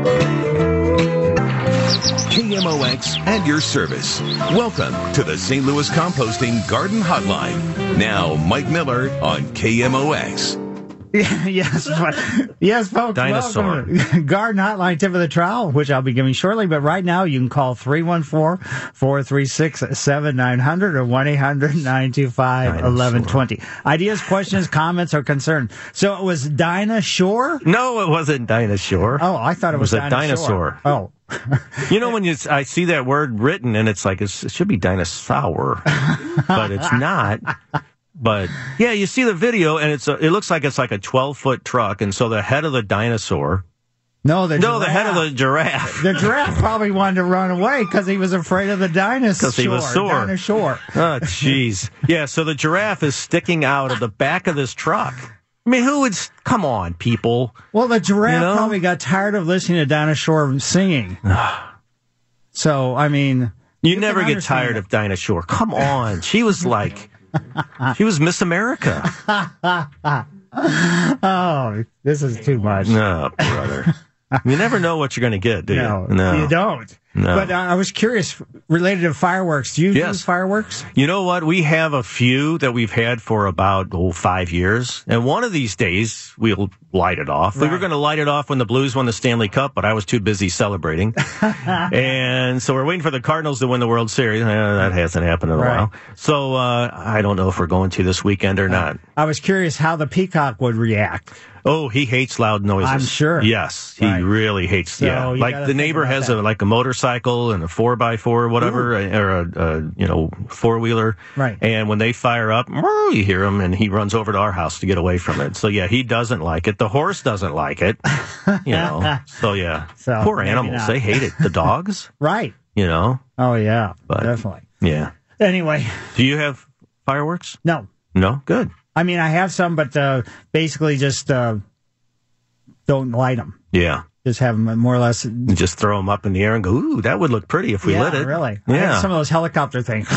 K M O X and your service. Welcome to the Saint Louis Composting Garden Hotline. Now, Mike Miller on K M O X. yes, yes, folks. Dinosaur. Welcome. Garden Hotline tip of the trowel, which I'll be giving shortly. But right now, you can call three one four, four three six, seven nine zero zero or one eight hundred nine two five one one two zero. Ideas, questions, comments, or concerns. So it was Dinah Shore? No, it wasn't Dinah Shore. Oh, I thought it was, it was Dinah a dinosaur. Shore. Oh. You know, when you, I see that word written, and it's like, it's, it should be dinosaur, but it's not. But, yeah, you see the video, and it's a, it looks like it's like a twelve-foot truck, and so the head of the dinosaur... No, the No, giraffe. the head of the giraffe. The giraffe probably wanted to run away because he was afraid of the dinosaur. Because he was sore. Dinosaur. Oh, jeez. Yeah, so the giraffe is sticking out of the back of this truck. I mean, who would... Come on, people. Well, the giraffe You know? probably got tired of listening to Dinosaur singing. So, I mean... You, you never can get understand tired it. of Dinah Shore. Come on. She was like... She was Miss America. Oh, this is too much. No, brother. You never know what you're going to get, do you? No, you don't. No. But uh, I was curious, related to fireworks, do you Yes. do fireworks? You know what? We have a few that we've had for about oh, five years. And one of these days, we'll light it off. We were Right. going to light it off when the Blues won the Stanley Cup, but I was too busy celebrating. And so we're waiting for the Cardinals to win the World Series. Eh, that hasn't happened in a Right. while. So uh, I don't know if we're going to this weekend or not. I was curious how the peacock would react. Oh, he hates loud noises. I'm sure. Yes, he Right. really hates. So yeah, you like gotta the think neighbor about has that. a like a motorcycle and a four by four or whatever, or a, a you know four wheeler. Right. And when they fire up, you hear him, and he runs over to our house to get away from it. So yeah, he doesn't like it. The horse doesn't like it. You know. So yeah, So, poor maybe animals. not. They hate it. The dogs. Right. You know. Oh, yeah, But- definitely. Yeah. Anyway, Do you have fireworks? no. No. Good. I mean, I have some, but uh, basically just uh, don't light them. Yeah. Just have them more or less. You just throw them up in the air and go, ooh, that would look pretty if we yeah, lit it. really. I Yeah. have some of those helicopter things.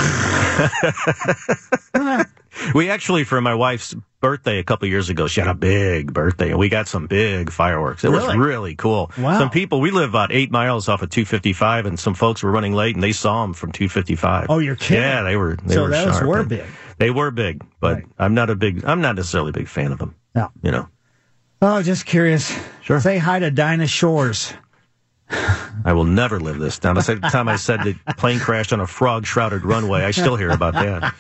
We actually, for my wife's birthday a couple years ago, she had a big birthday, and we got some big fireworks. It was Really? really cool. Wow. Some people, we live about eight miles off of two fifty-five, and some folks were running late, and they saw them from two fifty-five. Oh, you're kidding. Yeah, they were. They So were those sharp. were And big. They were big, but I'm not a big. I'm not necessarily a big fan of them. No. You know, Oh, just curious. Sure. Say hi to Dinah Shores. I will never live this down. The time I said the plane crashed on a frog-shrouded runway, I still hear about that.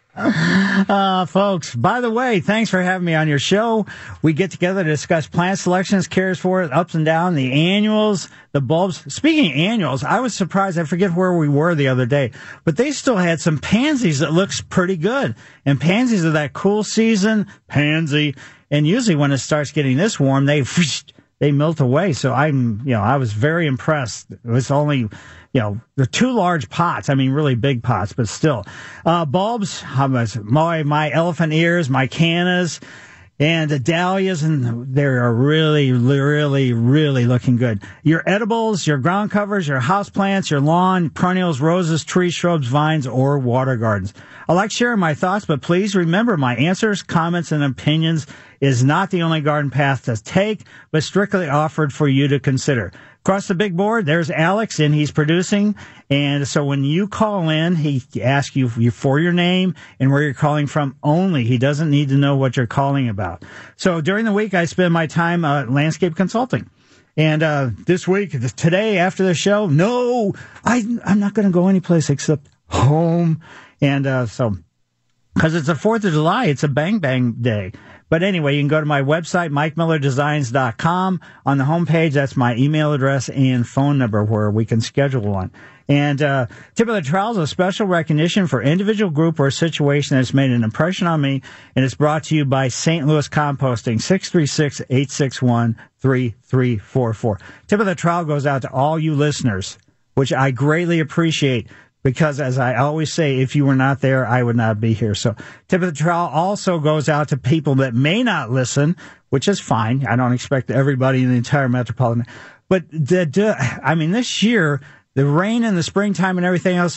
Uh, folks, by the way, thanks for having me on your show. We get together to discuss plant selections, cares for it, ups and downs, the annuals, the bulbs. Speaking of annuals, I was surprised. I forget where we were the other day, but they still had some pansies that looks pretty good. And pansies are that cool season, pansy. And usually when it starts getting this warm, they they melt away. So I'm, you know, I was very impressed. It was only, you know, the two large pots. I mean, really big pots, but still. Uh, bulbs, how much? My, my elephant ears, my cannas, and the dahlias, and they are really, really, really looking good. Your edibles, your ground covers, your house plants, your lawn, perennials, roses, trees, shrubs, vines, or water gardens. I like sharing my thoughts, but please remember my answers, comments, and opinions is not the only garden path to take, but strictly offered for you to consider. Across the big board, there's Alex, and he's producing. And so when you call in, he asks you for your name and where you're calling from only. He doesn't need to know what you're calling about. So during the week, I spend my time uh, landscape consulting. And uh, this week, today, after the show, no, I, I'm not going to go anyplace except home. And uh, so, because it's the fourth of July, it's a bang bang day. But anyway, you can go to my website, mike miller designs dot com. On the homepage, that's my email address and phone number where we can schedule one. And uh, Tip of the Trowel is a special recognition for individual, group, or situation that's made an impression on me, and it's brought to you by Saint Louis Composting, six three six, eight six one, three three four four. Tip of the Trowel goes out to all you listeners, which I greatly appreciate. Because, as I always say, if you were not there, I would not be here. So, Tip of the Trowel also goes out to people that may not listen, which is fine. I don't expect everybody in the entire metropolitan. But, the, the, I mean, this year, the rain in the springtime and everything else,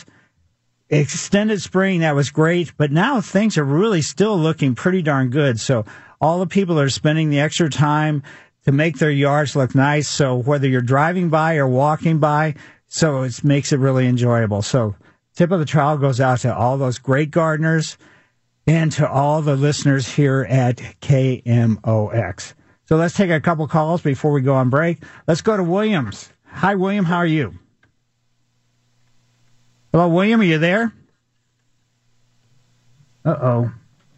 extended spring, that was great. But now things are really still looking pretty darn good. So, all the people that are spending the extra time to make their yards look nice. So, whether you're driving by or walking by, so it makes it really enjoyable. So Tip of the Trowel goes out to all those great gardeners and to all the listeners here at K M O X. So let's take a couple calls before we go on break. Let's go to Williams. Hi, William. How are you? Hello, William. Are you there? Uh-oh.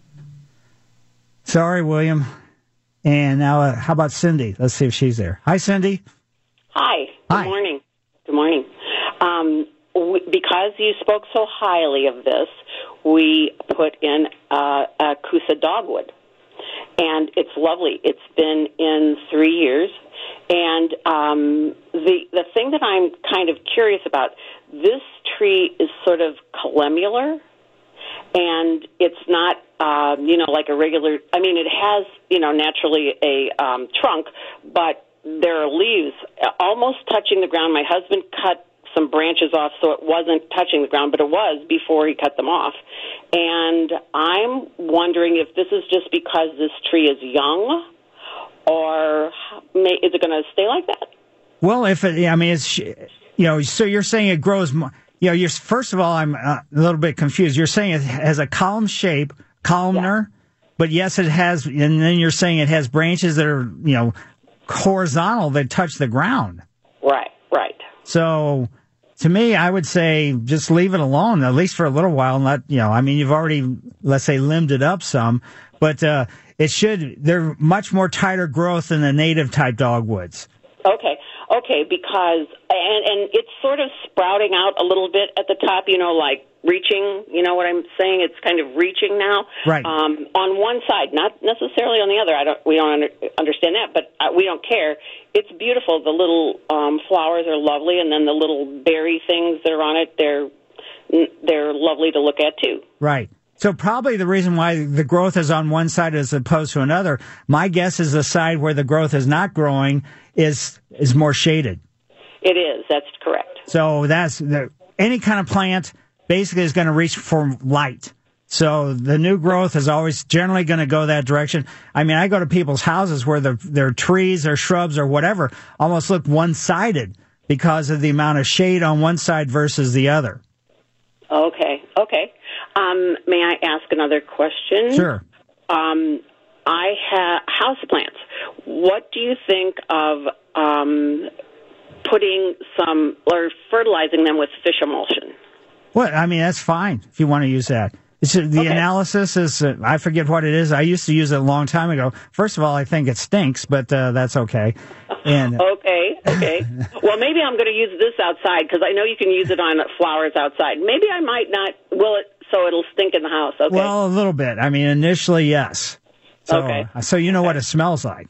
Sorry, William. And now, uh, how about Cindy? Let's see if she's there. Hi, Cindy. Hi. Good Hi. morning. Good morning. Um, we, because you spoke so highly of this, we put in uh, a Coosa dogwood. And it's lovely. It's been in three years. And um, the the thing that I'm kind of curious about, this tree is sort of columnar, and it's not, uh, you know, like a regular, I mean, it has, you know, naturally a um, trunk, but there are leaves almost touching the ground. My husband cut some branches off so it wasn't touching the ground, but it was before he cut them off. And I'm wondering if this is just because this tree is young, or may, is it going to stay like that? Well, if it, I mean, it's, you know, so you're saying it grows, mo- you know, you're, first of all, I'm a little bit confused. You're saying it has a column shape, columnar, yeah. But yes, it has, and then you're saying it has branches that are, you know, horizontal that touch the ground. Right, right. So, to me, I would say just leave it alone, at least for a little while. Not, you know, I mean, you've already, let's say, limbed it up some, but uh, it should, they're much more tighter growth than the native type dogwoods. Okay, okay, because, and, and it's sort of sprouting out a little bit at the top, you know, like reaching, you know what I'm saying? It's kind of reaching now. Right. Um, on one side, not necessarily on the other. I don't, we don't under, understand that, but uh, we don't care. It's beautiful. The little um, flowers are lovely, and then the little berry things that are on it, they're they're lovely to look at too. Right. So probably the reason why the growth is on one side as opposed to another, my guess is the side where the growth is not growing is is more shaded. It is. That's correct. So that's the, any kind of plant basically is going to reach for light. So the new growth is always generally going to go that direction. I mean, I go to people's houses where the, their trees or shrubs or whatever almost look one-sided because of the amount of shade on one side versus the other. Okay, okay. Um, may I ask another question? Sure. Um, I have houseplants. What do you think of um, putting some or fertilizing them with fish emulsion? Well, I mean, that's fine if you want to use that. It's, the okay. analysis is, uh, I forget what it is. I used to use it a long time ago. First of all, I think it stinks, but uh, that's okay. And Okay, okay. Well, maybe I'm going to use this outside because I know you can use it on flowers outside. Maybe I might not, will it, so it'll stink in the house. Okay. Well, a little bit. I mean, initially, yes. So, okay. So you know okay. what it smells like.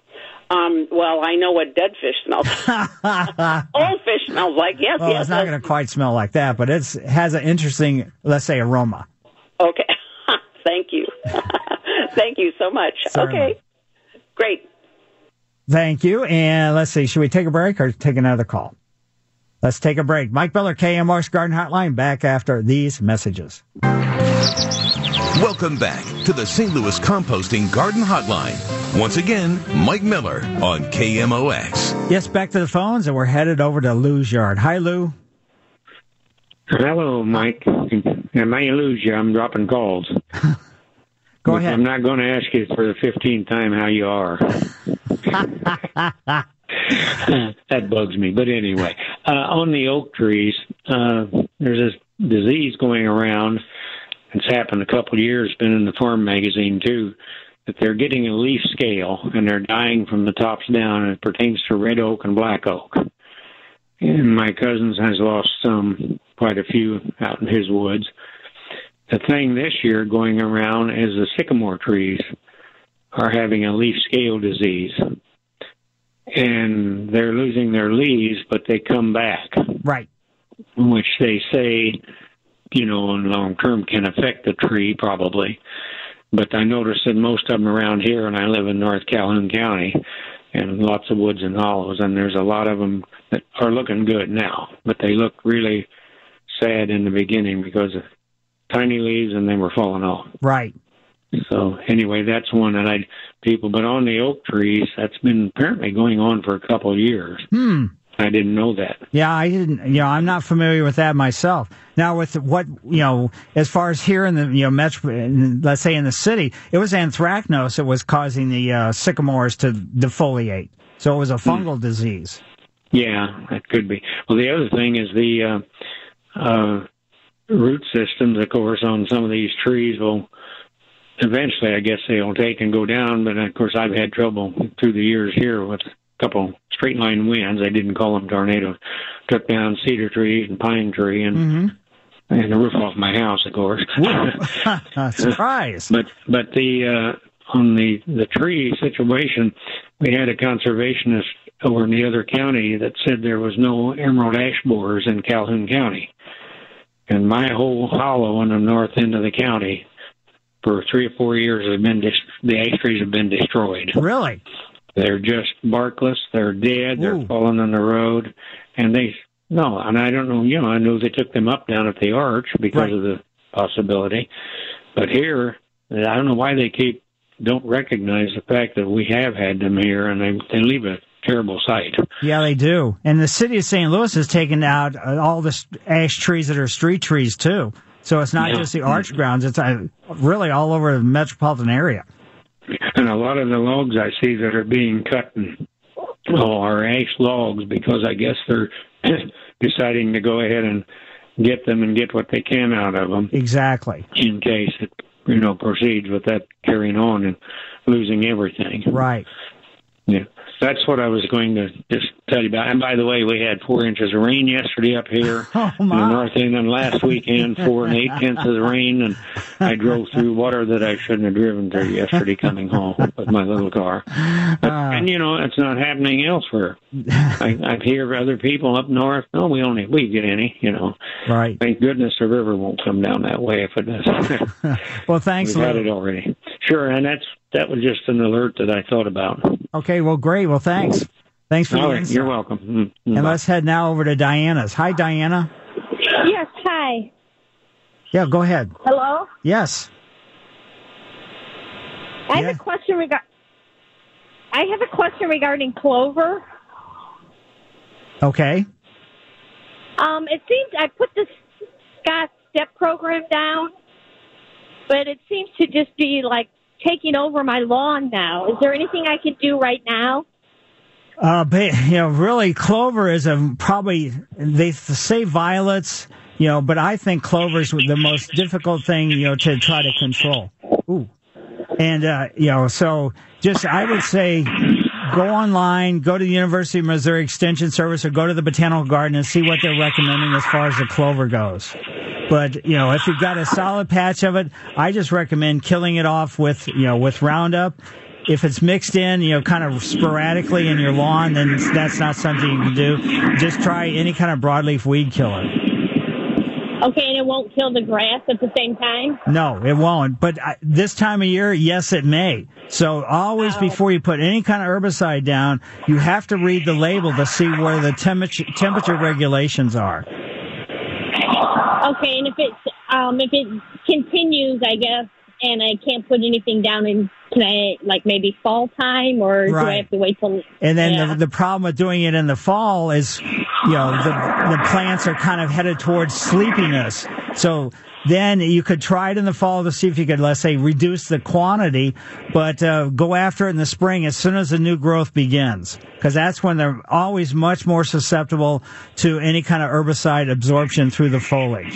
Um, well, I know what dead fish smells like. Old fish smells like, yes, well, yes. It's not going to quite smell like that, but it's, it has an interesting, let's say, aroma. Okay. Thank you. Thank you so much. Certainly. Okay. Great. Thank you. And let's see, should we take a break or take another call? Let's take a break. Mike Miller, K M O X Garden Hotline, back after these messages. Welcome back to the Saint Louis Composting Garden Hotline. Once again, Mike Miller on K M O X. Yes, back to the phones, and we're headed over to Lou's yard. Hi, Lou. Hello, Mike. I may lose you. I'm dropping calls. Go but ahead. I'm not going to ask you for the fifteenth time how you are. That bugs me. But anyway, uh, on the oak trees, uh, there's this disease going around. It's happened a couple of years, been in the farm magazine too, that they're getting a leaf scale and they're dying from the tops down, and it pertains to red oak and black oak. And my cousin has lost some, quite a few out in his woods. The thing this year going around is the sycamore trees are having a leaf scale disease. And they're losing their leaves, but they come back. Right. Which they say, you know, in long term can affect the tree probably. But I noticed that most of them around here, and I live in North Calhoun County, and lots of woods and hollows, and there's a lot of them that are looking good now, but they look really sad in the beginning because of tiny leaves and they were falling off. Right. So anyway, that's one that I people. But on the oak trees, that's been apparently going on for a couple of years. Hmm. I didn't know that. Yeah, I didn't. You know, I'm not familiar with that myself. Now, with what you know, as far as here in the you know metro, let's say in the city, it was anthracnose that was causing the uh, sycamores to defoliate. So it was a fungal hmm. disease. Yeah, that could be. Well, the other thing is the uh, uh, root systems, of course, on some of these trees will eventually, I guess, they'll take and go down. But of course, I've had trouble through the years here with a couple straight line winds. I didn't call them tornadoes. Took down cedar trees and pine tree and mm-hmm. and the roof off my house, of course. Surprise! but but the uh, on the the tree situation, we had a conservationist over in the other county that said there was no emerald ash borers in Calhoun County, and my whole hollow on the north end of the county for three or four years has been dis- the ash trees have been destroyed. Really? They're just barkless. They're dead. Ooh. They're falling on the road. And they, no, and I don't know, you know, I know they took them up down at the arch because right. of the possibility. But here, I don't know why they keep, don't recognize the fact that we have had them here, and they, they leave a terrible sight. Yeah, they do. And the city of Saint Louis has taken out uh, all the ash trees that are street trees, too. So it's not yeah. just the arch grounds. It's uh, really all over the metropolitan area. And a lot of the logs I see that are being cut and, oh, are ash logs because I guess they're deciding to go ahead and get them and get what they can out of them. Exactly. In case it, you know, proceeds with that carrying on and losing everything. Right. Yeah. That's what I was going to just tell you about. And by the way, we had four inches of rain yesterday up here oh, in the north end, and last weekend four and eight tenths of the rain. And I drove through water that I shouldn't have driven through yesterday coming home with my little car. But, uh, and you know, it's not happening elsewhere. I, I hear other people up north. No, we only we get any. You know, right? Thank goodness the river won't come down that way if it does. Well, thanks. We've had it already. Sure, and that's that was just an alert that I thought about. Okay, well, great. Well, thanks. Thanks for All the right, insight. You're welcome. Mm-hmm. And let's head now over to Diana's. Hi, Diana. Yes, hi. Yeah, go ahead. Hello? Yes. I have yeah. a question rega- I have a question regarding clover. Okay. Um, it seems I put the Scott Step program down, but it seems to just be like taking over my lawn now. Is there anything I can do right now? Uh, but, you know, really, clover is a probably, they say violets, you know, but I think clover is the most difficult thing, you know, to try to control. Ooh. And, uh, you know, so just, I would say, go online, go to the University of Missouri Extension Service, or go to the Botanical Garden and see what they're recommending as far as the clover goes. But, you know, if you've got a solid patch of it, I just recommend killing it off with, you know, with Roundup. If it's mixed in, you know, kind of sporadically in your lawn, then that's not something you can do. Just try any kind of broadleaf weed killer. Okay, and it won't kill the grass at the same time? No, it won't. But uh, this time of year, yes, it may. So always oh. before you put any kind of herbicide down, you have to read the label to see where the temperature temperature regulations are. Okay, and if it um, if it continues, I guess, and I can't put anything down in, can I, like, maybe fall time, or right. do I have to wait till... And then yeah. the, the problem with doing it in the fall is, you know, the, the plants are kind of headed towards sleepiness. So then you could try it in the fall to see if you could, let's say, reduce the quantity, but uh, go after it in the spring as soon as the new growth begins, because that's when they're always much more susceptible to any kind of herbicide absorption through the foliage.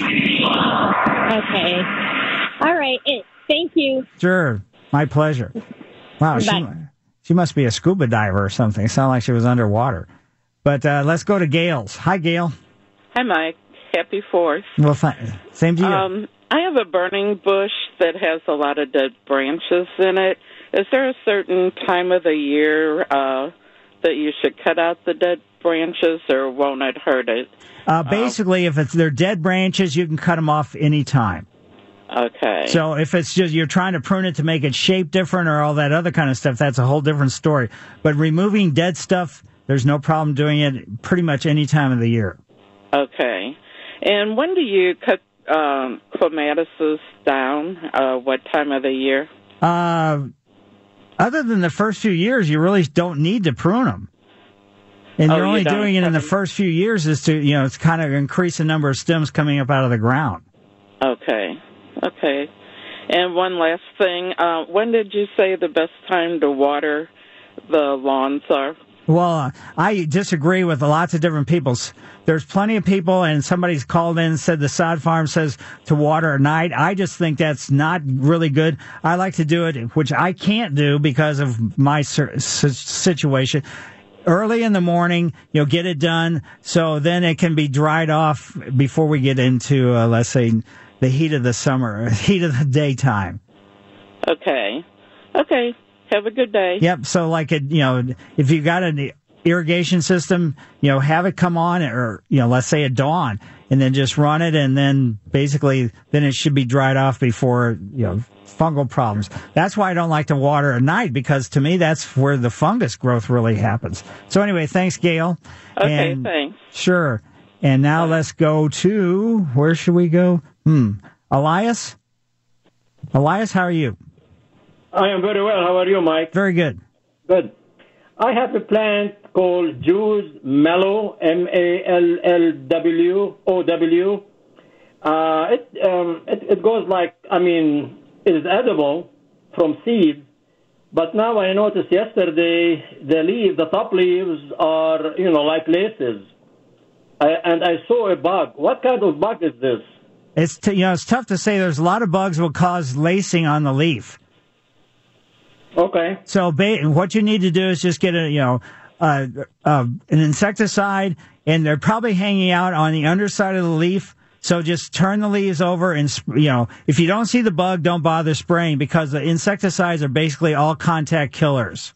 Okay. All right. It, thank you. Sure. My pleasure. Wow, she, she must be a scuba diver or something. It sounded like she was underwater. But uh, let's go to Gail's. Hi, Gail. Hi, Mike. Happy Fourth. Well, th- same to you. Um, I have a burning bush that has a lot of dead branches in it. Is there a certain time of the year uh, that you should cut out the dead branches, or won't it hurt it? Uh, basically, uh, if it's they're dead branches, you can cut them off any time. Okay. So if it's just you're trying to prune it to make it shape different or all that other kind of stuff, that's a whole different story. But removing dead stuff, there's no problem doing it pretty much any time of the year. Okay. And when do you cut um, clematis down? Uh, what time of the year? Uh, other than the first few years, you really don't need to prune them. And Oh, you're you only don't doing it in have the any- first few years is to, you know, it's kind of increase the number of stems coming up out of the ground. Okay. Okay. And one last thing. Uh, when did you say the best time to water the lawns are? Well, uh, I disagree with lots of different people. There's plenty of people, and somebody's called in and said the sod farm says to water at night. I just think that's not really good. I like to do it, which I can't do because of my cer- situation. Early in the morning, you'll get it done, so then it can be dried off before we get into, uh, let's say, the heat of the summer, heat of the daytime. Okay. Okay. Have a good day. Yep. So, like, it, you know, if you got an irrigation system, you know, have it come on, or, you know, let's say at dawn, and then just run it, and then basically, then it should be dried off before, you know, fungal problems. That's why I don't like to water at night, because to me, that's where the fungus growth really happens. So anyway, thanks, Gail. Okay, And- thanks. Sure. And now let's go to, where should we go? Hmm. Elias? Elias, how are you? I am very well. How are you, Mike? Very good. Good. I have a plant called Jews Mallow, M A L L W O W. Uh, it, um, it it goes like, I mean, it is edible from seed, but now I noticed yesterday the leaves, the top leaves are, you know, like laces. I, and I saw a bug. What kind of bug is this? It's t- you know it's tough to say. There's a lot of bugs will cause lacing on the leaf. Okay. So ba- what you need to do is just get a you know uh, uh, an insecticide, and they're probably hanging out on the underside of the leaf. So just turn the leaves over, and sp- you know if you don't see the bug, don't bother spraying, because the insecticides are basically all contact killers.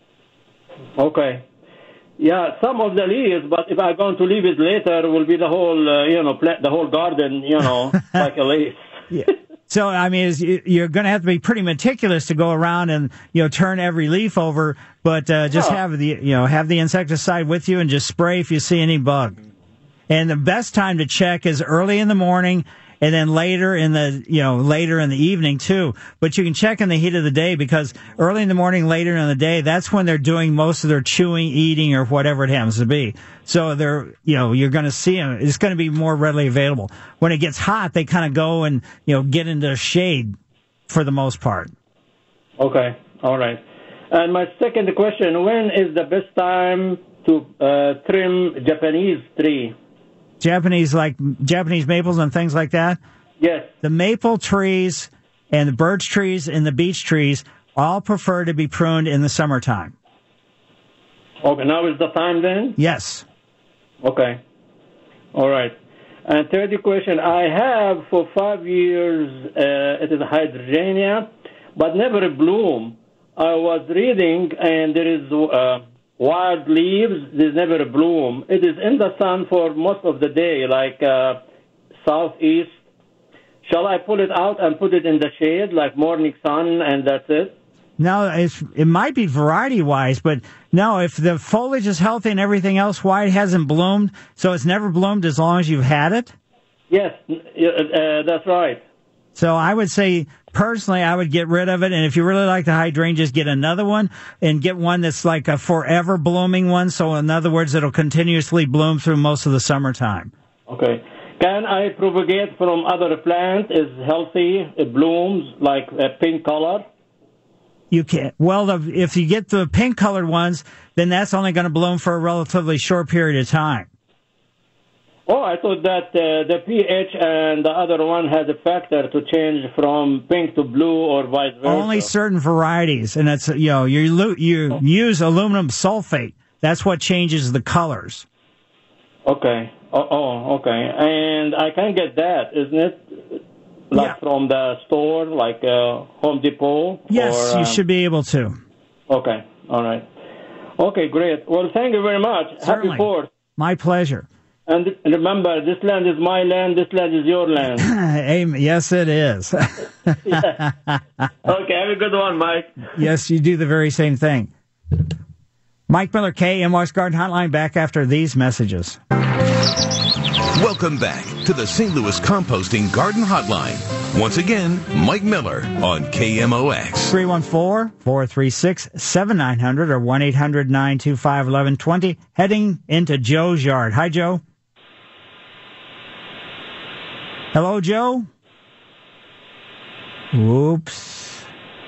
Okay. Yeah, some of the leaves, but if I'm going to leave it later, will be the whole, uh, you know, plant, the whole garden, you know, like a leaf. Yeah. So, I mean, is- you're going to have to be pretty meticulous to go around and, you know, turn every leaf over, but uh, just Yeah. have the, you know, have the insecticide with you and just spray if you see any bug. And the best time to check is early in the morning, and then later in the, you know, later in the evening too. But you can check in the heat of the day, because early in the morning, later in the day, that's when they're doing most of their chewing, eating, or whatever it happens to be. So they're, you know, you're going to see them. It's going to be more readily available. When it gets hot, they kind of go and, you know, get into shade for the most part. Okay. All right. And my second question, when is the best time to uh, trim Japanese tree? Japanese, like Japanese maples and things like that? Yes. The maple trees and the birch trees and the beech trees all prefer to be pruned in the summertime. Okay, now is the time then? Yes. Okay. All right. And third question, I have for five years, uh, it is a hydrangeia, but never a bloom. I was reading, and there is uh, wild leaves, there's never a bloom. It is in the sun for most of the day, like uh, southeast. Shall I pull it out and put it in the shade, like morning sun, and that's it? No, it's, it might be variety-wise, but no, if the foliage is healthy and everything else, why it hasn't bloomed, so it's never bloomed as long as you've had it? Yes, uh, that's right. So I would say, personally, I would get rid of it, and if you really like the hydrangeas, get another one, and get one that's like a forever blooming one, so in other words, it'll continuously bloom through most of the summertime. Okay. Can I propagate from other plant? Is healthy, it blooms like a pink color? You can't. Well, the, if you get the pink-colored ones, then that's only going to bloom for a relatively short period of time. Oh, I thought that uh, the pH and the other one has a factor to change from pink to blue or vice versa. Only certain varieties, and that's you know you lu- you use aluminum sulfate. That's what changes the colors. Okay. Oh, oh, okay. And I can get that, isn't it? Like from the store, like uh, Home Depot? Yes, or, um, you should be able to. Okay. All right. Okay, great. Well, thank you very much. Certainly. Happy Fourth. My pleasure. And remember, this land is my land, this land is your land. Amen. Yes, it is. Yeah. Okay, have a good one, Mike. Yes, you do the very same thing. Mike Miller, K M W's Garden Hotline, back after these messages. Welcome back to the Saint Louis Composting Garden Hotline. Once again, Mike Miller on K M O X. three one four, four three six, seven nine zero zero or one eight hundred, nine two five, one one two zero. Heading into Joe's yard. Hi, Joe. Hello, Joe. Oops.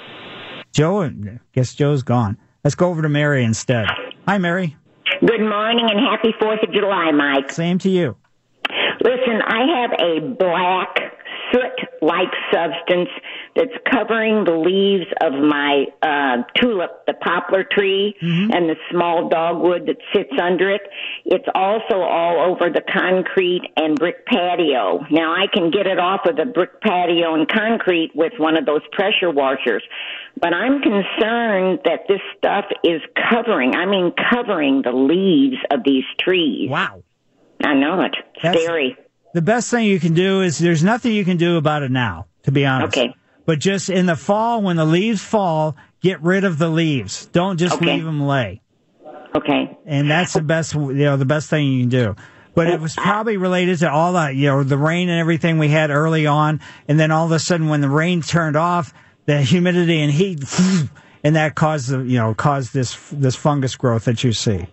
Joe, guess Joe's gone. Let's go over to Mary instead. Hi, Mary. Good morning and happy fourth of July, Mike. Same to you. Listen, I have a black soot-like substance that's covering the leaves of my uh, tulip, the poplar tree, mm-hmm. and the small dogwood that sits under it. It's also all over the concrete and brick patio. Now, I can get it off of the brick patio and concrete with one of those pressure washers, but I'm concerned that this stuff is covering, I mean covering the leaves of these trees. Wow. I know it. That's, Scary. The best thing you can do is there's nothing you can do about it now, to be honest. Okay. But just in the fall, when the leaves fall, get rid of the leaves. Don't just okay. leave them lay. Okay. And that's the best, you know, the best thing you can do. But it was probably related to all that, you know, the rain and everything we had early on, and then all of a sudden when the rain turned off, the humidity and heat, and that caused the, you know, caused this this fungus growth that you see.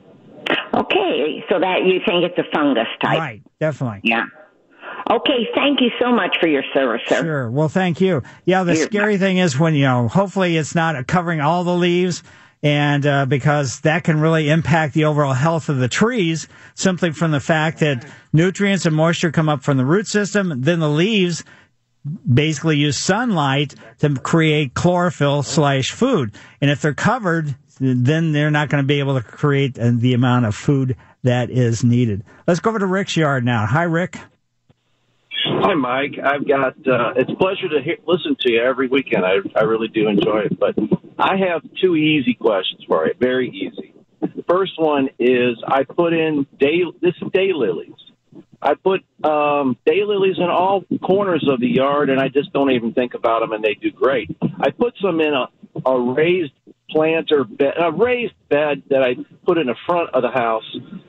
Okay, so that you think it's a fungus type. Right, definitely. Yeah. Okay, thank you so much for your service, sir. Sure. Well, thank you. Yeah, the You're scary thing is when, you know, hopefully it's not covering all the leaves, and uh, because that can really impact the overall health of the trees, simply from the fact that nutrients and moisture come up from the root system, then the leaves basically use sunlight to create chlorophyll slash food. And if they're covered, then they're not going to be able to create the amount of food that is needed. Let's go over to Rick's yard now. Hi, Rick. Hi, Mike. I've got, uh, it's a pleasure to hear, listen to you every weekend. I, I really do enjoy it. But I have two easy questions for you, very easy. The first one is I put in day, this is daylilies. I put um, daylilies in all corners of the yard, and I just don't even think about them, and they do great. I put some in a, a raised planter bed, a raised bed that I put in the front of the house,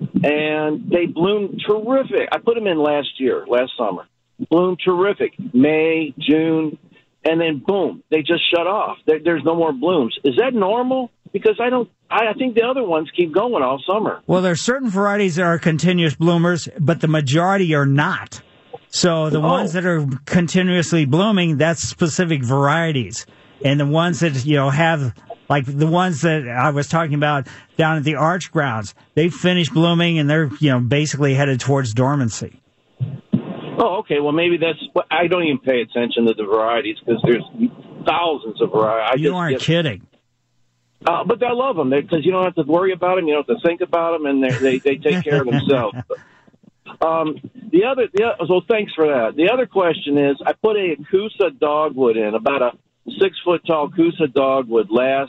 and they bloomed terrific. I put them in last year, last summer. Bloomed terrific. May, June, and then boom, they just shut off. There, there's no more blooms. Is that normal? Because I don't. I, I think the other ones keep going all summer. Well, there's certain varieties that are continuous bloomers, but the majority are not. So the oh. ones that are continuously blooming, that's specific varieties, and the ones that you know have. Like the ones that I was talking about down at the Arch Grounds, they finished blooming and they're, you know, basically headed towards dormancy. Oh, okay. Well, maybe that's. I don't even pay attention to the varieties because there's thousands of varieties. I you just aren't get, kidding. Uh, but I love them because you don't have to worry about them. You don't have to think about them, and they they they take care of themselves. Um, the other, the other, so thanks for that. The other question is, I put a Coosa dogwood in, about a six foot tall Coosa dogwood last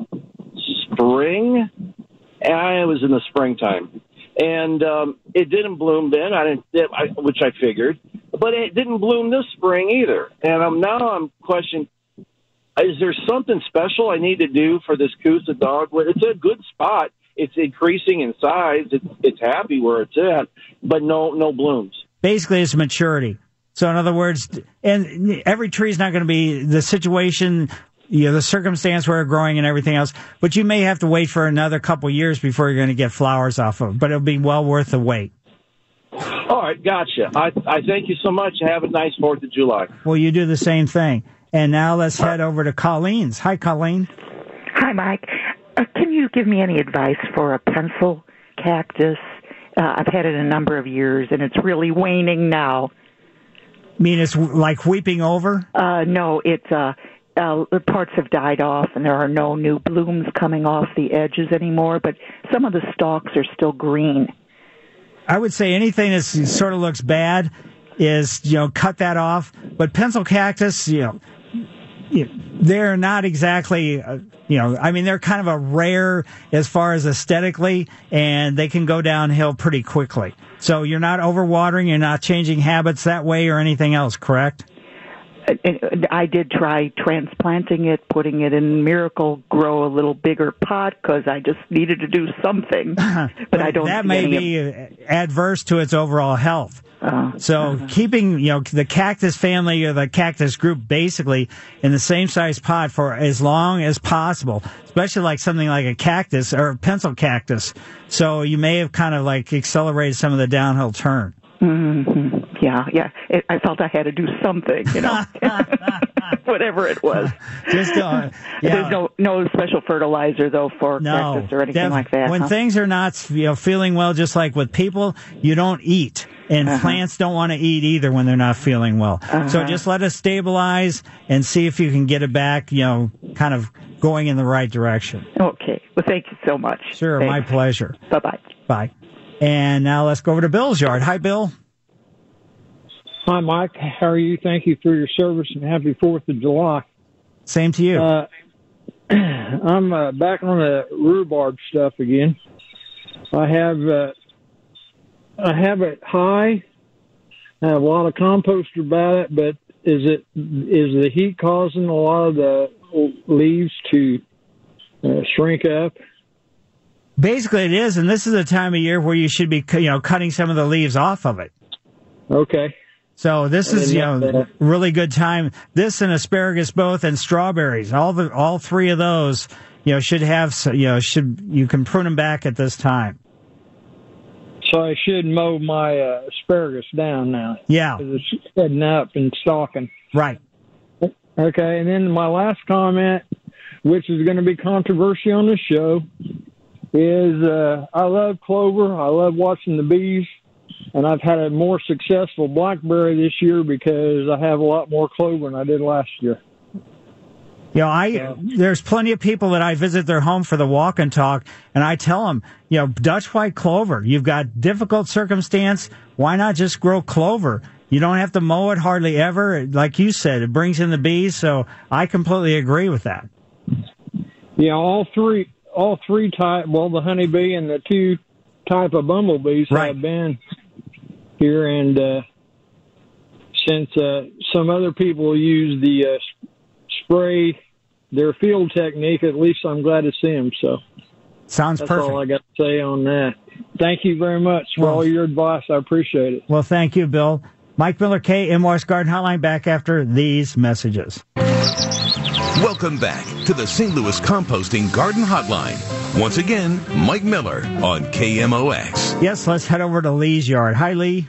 spring, and it was in the springtime, and um, it didn't bloom then. I didn't, I, which I figured, but it didn't bloom this spring either. And I'm now I'm questioning: is there something special I need to do for this Coosa dogwood? It's a good spot. It's increasing in size. It's, it's happy where it's at, but no no blooms. Basically, it's maturity. So in other words, and every tree is not going to be the situation, you know, the circumstance where it's growing and everything else, but you may have to wait for another couple years before you're going to get flowers off of it, but it'll be well worth the wait. All right, gotcha. I, I thank you so much. Have a nice fourth of July. Well, you do the same thing. And now let's head over to Colleen's. Hi, Colleen. Hi, Mike. Uh, can you give me any advice for a pencil cactus? Uh, I've had it a number of years, and it's really waning now. Mean it's like weeping over? Uh, no, it's uh, uh, the parts have died off, and there are no new blooms coming off the edges anymore, but some of the stalks are still green. I would say anything that sort of looks bad is, you know, cut that off. But pencil cactus, you know, they're not exactly, uh, you know, I mean, they're kind of a rare as far as aesthetically, and they can go downhill pretty quickly. So you're not overwatering, you're not changing habits that way or anything else, correct? I did try transplanting it, putting it in Miracle Grow, a little bigger pot, because I just needed to do something. But, but I don't. That may be of... adverse to its overall health. Uh, So uh, keeping, you know, the cactus family or the cactus group basically in the same size pot for as long as possible, especially like something like a cactus or a pencil cactus. So you may have kind of like accelerated some of the downhill turn. mm-hmm. Yeah, yeah. It, I felt I had to do something, you know, whatever it was. Just uh, yeah. There's no no special fertilizer though for No, cactus or anything def- like that. When huh? things are not, you know, feeling well, just like with people, you don't eat, and Uh-huh. plants don't want to eat either when they're not feeling well. So Uh-huh. just let it stabilize and see if you can get it back, you know, kind of going in the right direction. Okay. Well, thank you so much. Sure, Thanks. my pleasure. Bye-bye. Bye. And now let's go over to Bill's yard. Hi, Bill. Hi, Mike. How are you? Thank you for your service and happy fourth of July. Same to you. Uh, I'm uh, back on the rhubarb stuff again. I have uh, I have it high. I have a lot of compost about it, but is it is the heat causing a lot of the leaves to uh, shrink up? Basically, it is, and this is a time of year where you should be, you know, cutting some of the leaves off of it. Okay. So this I is, you didn't know know, that. really good time. This and asparagus both, and strawberries. All the all three of those, you know, should have, you know, should you can prune them back at this time. So I should mow my uh, asparagus down now. Yeah. 'Cause it's heading up and stalking. Right. Okay, and then my last comment, which is going to be controversial on the show, is uh, I love clover. I love watching the bees, and I've had a more successful blackberry this year because I have a lot more clover than I did last year. You know, I there's plenty of people that I visit their home for the walk and talk, and I tell them, you know, Dutch white clover. You've got difficult circumstance. Why not just grow clover? You don't have to mow it hardly ever. Like you said, it brings in the bees. So I completely agree with that. Yeah, all three, all three type. Well, the honeybee and the two type of bumblebees Right. have been here, and uh, since uh, some other people use the uh, spray, their field technique, at least I'm glad to see them. So sounds that's perfect. all I got to say on that. Thank you very much for Well- all your advice. I appreciate it. Well, thank you, Bill. Mike Miller, K M O S Garden Hotline, back after these messages. Welcome back to the Saint Louis Composting Garden Hotline. Once again, Mike Miller on K M O X. Yes, let's head over to Lee's yard. Hi, Lee.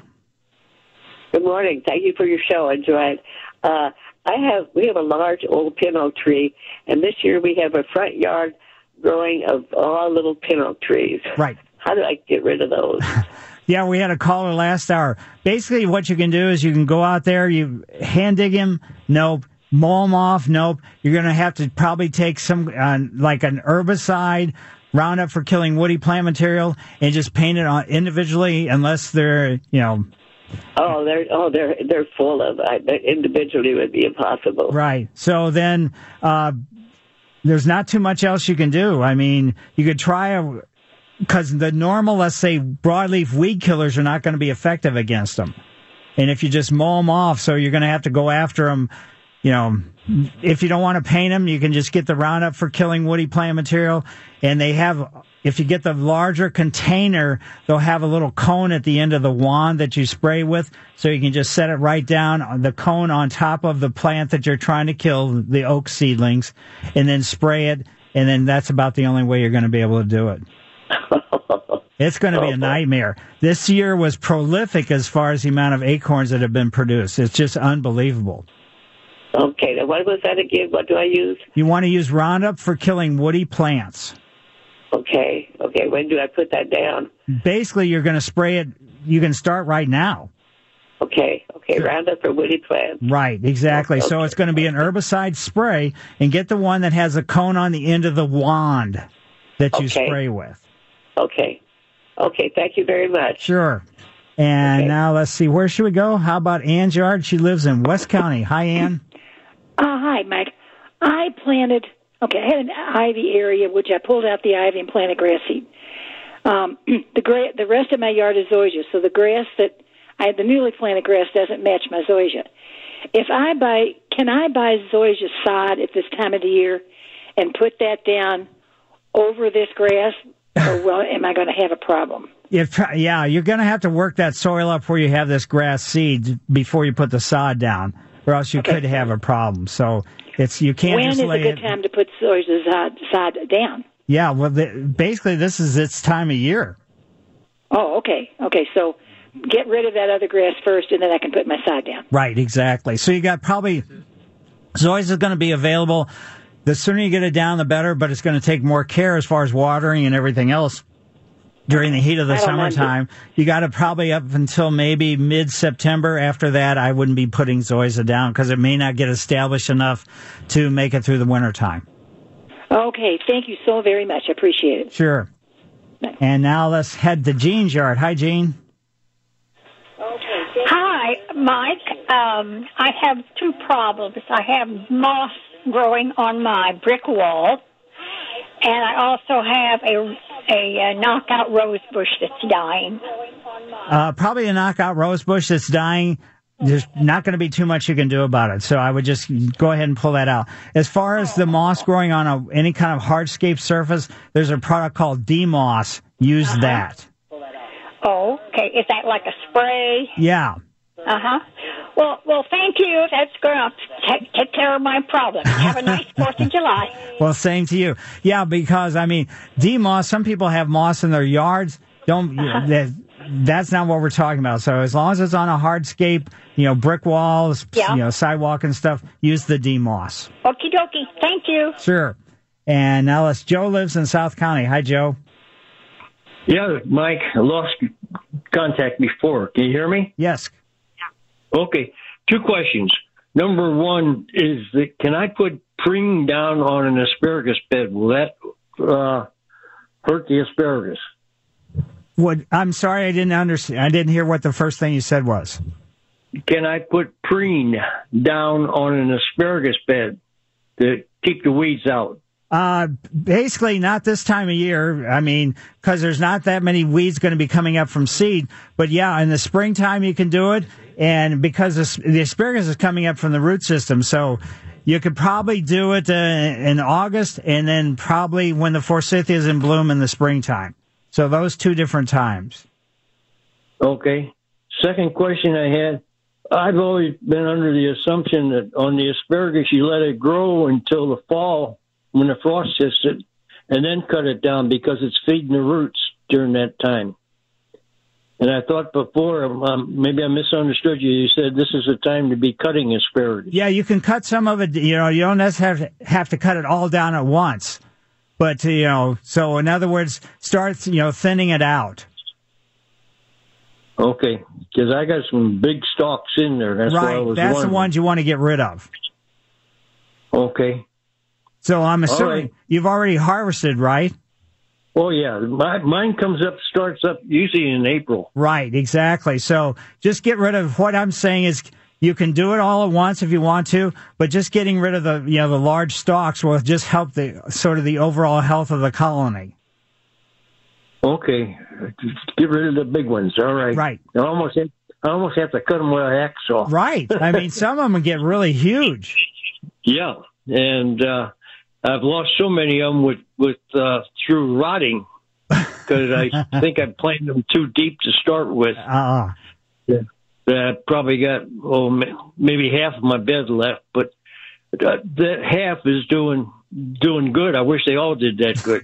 Good morning. Thank you for your show. I enjoy it. Uh, I have we have a large old pin oak tree, and this year we have a front yard growing of all little pin oak trees. Right. How do I get rid of those? Yeah, we had a caller last hour. Basically, what you can do is you can go out there, you hand dig him, nope. Mow them off, nope. You're going to have to probably take some, uh, like an herbicide, Roundup for killing woody plant material, and just paint it on individually, unless they're, you know. Oh, they're oh they're they're full of. I, individually would be impossible. Right. So then, uh, there's not too much else you can do. I mean, you could try a. Because the normal, let's say, broadleaf weed killers are not going to be effective against them. And if you just mow them off, so you're going to have to go after them, you know, if you don't want to paint them, you can just get the Roundup for killing woody plant material. And they have, if you get the larger container, they'll have a little cone at the end of the wand that you spray with. So you can just set it right down on the cone on top of the plant that you're trying to kill, the oak seedlings, and then spray it. And then that's about the only way you're going to be able to do it. It's going to be a nightmare. This year was prolific as far as the amount of acorns that have been produced. It's just unbelievable. Okay, now what was that again? What do I use? You want to use Roundup for killing woody plants. Okay, okay. When do I put that down? Basically, you're going to spray it. You can start right now. Okay, okay. Roundup for woody plants. Right, exactly. Okay. So it's going to be an herbicide spray, and get the one that has a cone on the end of the wand that you Okay. spray with. Okay. Okay, thank you very much. Sure. And Okay. now let's see, where should we go? How about Ann's yard? She lives in West County. Hi, Ann. Uh, hi, Mike. I planted, okay, I had an ivy area, which I pulled out the ivy and planted grass seed. Um, the gra- the rest of my yard is zoysia, so the grass that, I the newly planted grass doesn't match my zoysia. If I buy, can I buy zoysia sod at this time of the year and put that down over this grass, or well, am I going to have a problem? If, yeah, you're going to have to work that soil up where you have this grass seed before you put the sod down, or else you Okay. could have a problem. So it's you can't When just is a lay good it. time to put soil sod, sod down? Yeah, well, the, basically this is its time of year. Oh, okay. Okay, so get rid of that other grass first, and then I can put my sod down. Right, exactly. So you got probably zoysia is going to be available. The sooner you get it down, the better. But it's going to take more care as far as watering and everything else. During the heat of the I don't mind summertime, you got to probably up until maybe mid-September. After that, I wouldn't be putting zoysia down because it may not get established enough to make it through the wintertime. Okay, thank you so very much. I appreciate it. Sure. And now let's head to Jean's yard. Hi, Jean. Hi, Mike. Um, I have two problems. I have moss growing on my brick wall, and I also have a a, a knockout rose bush that's dying. Uh, probably a knockout rose bush that's dying. There's not going to be too much you can do about it, so I would just go ahead and pull that out. As far as the moss growing on a, any kind of hardscape surface, there's a product called D-Moss. Use Uh-huh. that. Oh, okay. Is that like a spray? Yeah. Uh huh. Well, well, thank you. That's going to take, take care of my problem. Have a nice Fourth of July. Well, same to you. Yeah, because, I mean, D-Moss, some people have moss in their yards. Don't, you know, that, that's not what we're talking about. So as long as it's on a hardscape, you know, brick walls, Yeah. you know, sidewalk and stuff, use the D-Moss. Okie dokie. Thank you. Sure. And now let's, Joe lives in South County. Hi, Joe. Yeah, Mike, I lost contact before. Can you hear me? Yes. Okay, two questions. Number one is that can I put preen down on an asparagus bed? Will that uh, hurt the asparagus? What? I'm sorry, I didn't understand. I didn't hear what the first thing you said was. Can I put preen down on an asparagus bed to keep the weeds out? Uh, basically not this time of year. I mean, cause there's not that many weeds going to be coming up from seed, but yeah, in the springtime you can do it. And because the, the asparagus is coming up from the root system, so you could probably do it uh, in August and then probably when the forsythia is in bloom in the springtime. So those two different times. Okay. Second question I had, I've always been under the assumption that on the asparagus you let it grow until the fall when the frost hits it, and then cut it down because it's feeding the roots during that time. And I thought before, um, maybe I misunderstood you. You said this is the time to be cutting asparagus. Yeah, you can cut some of it. You know, you don't necessarily have to, have to cut it all down at once. But, you know, so in other words, start, you know, thinning it out. Okay, because I got some big stalks in there. That's right, what I was that's wondering. the ones you want to get rid of. Okay. So I'm assuming right. you've already harvested, right? Oh, yeah. My, mine comes up, starts up usually in April. Right, exactly. So just get rid of what I'm saying is you can do it all at once if you want to, but just getting rid of the, you know, the large stalks will just help the sort of the overall health of the colony. Okay. Get rid of the big ones. All right. Right. I almost have, I almost have to cut them with a hacksaw. Right. I mean, some of them get really huge. Yeah. And, uh, I've lost so many of them with, with, uh, through rotting because I think I planted them too deep to start with. Uh-uh. Yeah. I probably got, oh, maybe half of my bed left, but uh, that half is doing, doing good. I wish they all did that good.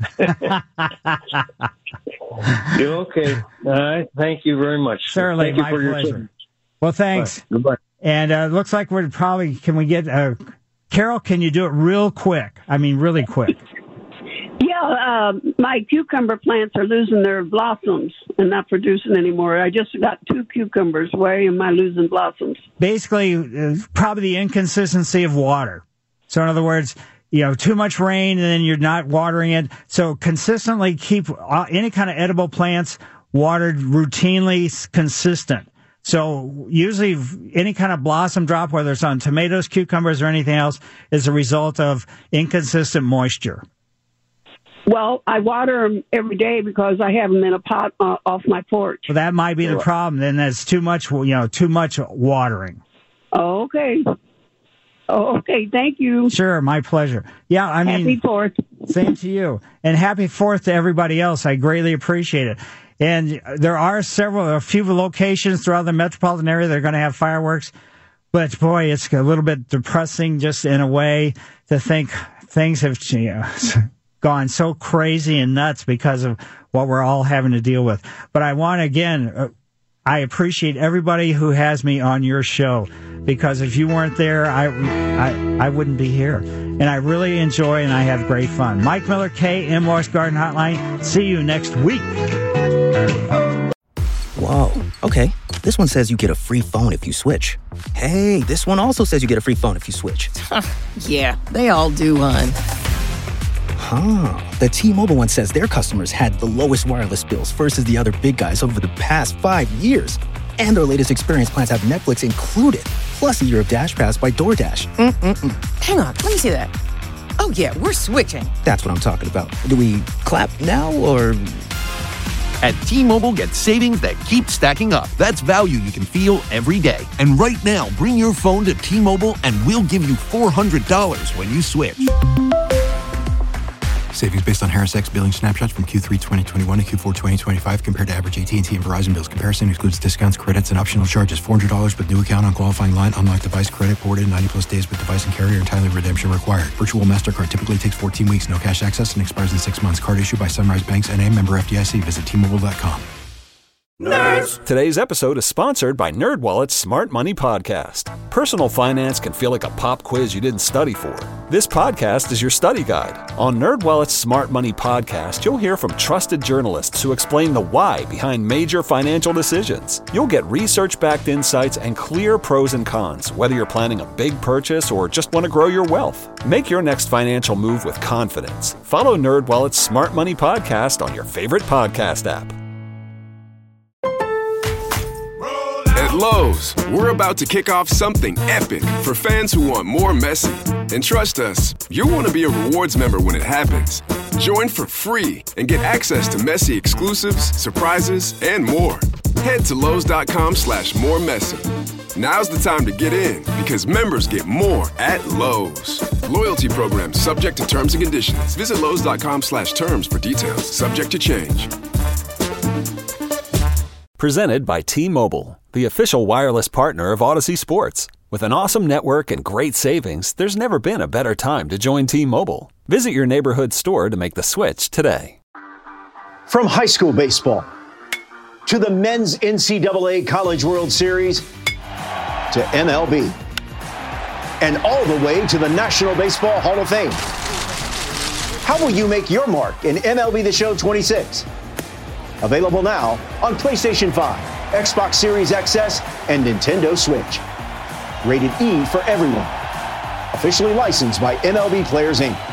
Yeah, okay. All right. Thank you very much. Certainly, Thank you my for your pleasure. time. Well, thanks. Bye. Goodbye. And uh, looks like we're probably, can we get, uh, Carol, can you do it real quick? I mean, really quick. Yeah, uh, my cucumber plants are losing their blossoms and not producing anymore. I just got two cucumbers. Why am I losing blossoms? Basically, uh, probably the inconsistency of water. So in other words, you know, too much rain and then you're not watering it. So consistently keep uh, any kind of edible plants watered routinely, consistent. So usually any kind of blossom drop, whether it's on tomatoes, cucumbers, or anything else, is a result of inconsistent moisture. Well, I water them every day because I have them in a pot uh, off my porch. Well, that might be the problem. Then that's too much, you know, too much watering. Oh, okay. Oh, okay. Thank you. Sure, my pleasure. Yeah, I mean, happy Fourth. Same to you, and happy Fourth to everybody else. I greatly appreciate it. And there are several, a few locations throughout the metropolitan area that are going to have fireworks. But boy, it's a little bit depressing just in a way to think things have you know, gone so crazy and nuts because of what we're all having to deal with. But I want, again, uh, I appreciate everybody who has me on your show, because if you weren't there, I, I, I wouldn't be here. And I really enjoy and I have great fun. Mike Miller, K M O X Garden Hotline. See you next week. Whoa, okay. This one says you get a free phone if you switch. Hey, this one also says you get a free phone if you switch. Yeah, they all do, hon. Huh. The T-Mobile one says their customers had the lowest wireless bills versus the other big guys over the past five years. And their latest experience plans have Netflix included, plus a year of Dash Pass by DoorDash. Mm-mm-mm. Hang on, let me see that. Oh, yeah, we're switching. That's what I'm talking about. Do we clap now, or... At T-Mobile, get savings that keep stacking up. That's value you can feel every day. And right now, bring your phone to T-Mobile and we'll give you four hundred dollars when you switch. Savings based on Harris X billing snapshots from Q three twenty twenty-one to Q four twenty twenty-five compared to average A T and T and Verizon bills. Comparison excludes discounts, credits, and optional charges. four hundred dollars with new account on qualifying line. Unlocked device credit ported ninety plus days with device and carrier and timely redemption required. Virtual MasterCard typically takes fourteen weeks. No cash access and expires in six months. Card issued by Sunrise Banks N A, member F D I C. Visit T Mobile dot com. Nerds! Today's episode is sponsored by NerdWallet's Smart Money Podcast. Personal finance can feel like a pop quiz you didn't study for. This podcast is your study guide. On NerdWallet's Smart Money Podcast, you'll hear from trusted journalists who explain the why behind major financial decisions. You'll get research-backed insights and clear pros and cons, whether you're planning a big purchase or just want to grow your wealth. Make your next financial move with confidence. Follow NerdWallet's Smart Money Podcast on your favorite podcast app. At Lowe's, we're about to kick off something epic for fans who want more Messi. And trust us, you'll want to be a rewards member when it happens. Join for free and get access to Messi exclusives, surprises, and more. Head to Lowe's.com slash more Messi. Now's the time to get in, because members get more at Lowe's. Loyalty program subject to terms and conditions. Visit Lowe's.com slash terms for details. Subject to change. Presented by T-Mobile, the official wireless partner of Odyssey Sports. With an awesome network and great savings, there's never been a better time to join T-Mobile. Visit your neighborhood store to make the switch today. From high school baseball to the men's N C double A College World Series to M L B and all the way to the National Baseball Hall of Fame. How will you make your mark in M L B The Show twenty-six? Available now on PlayStation five, Xbox Series X S, and Nintendo Switch. Rated E for everyone. Officially licensed by M L B Players, Incorporated.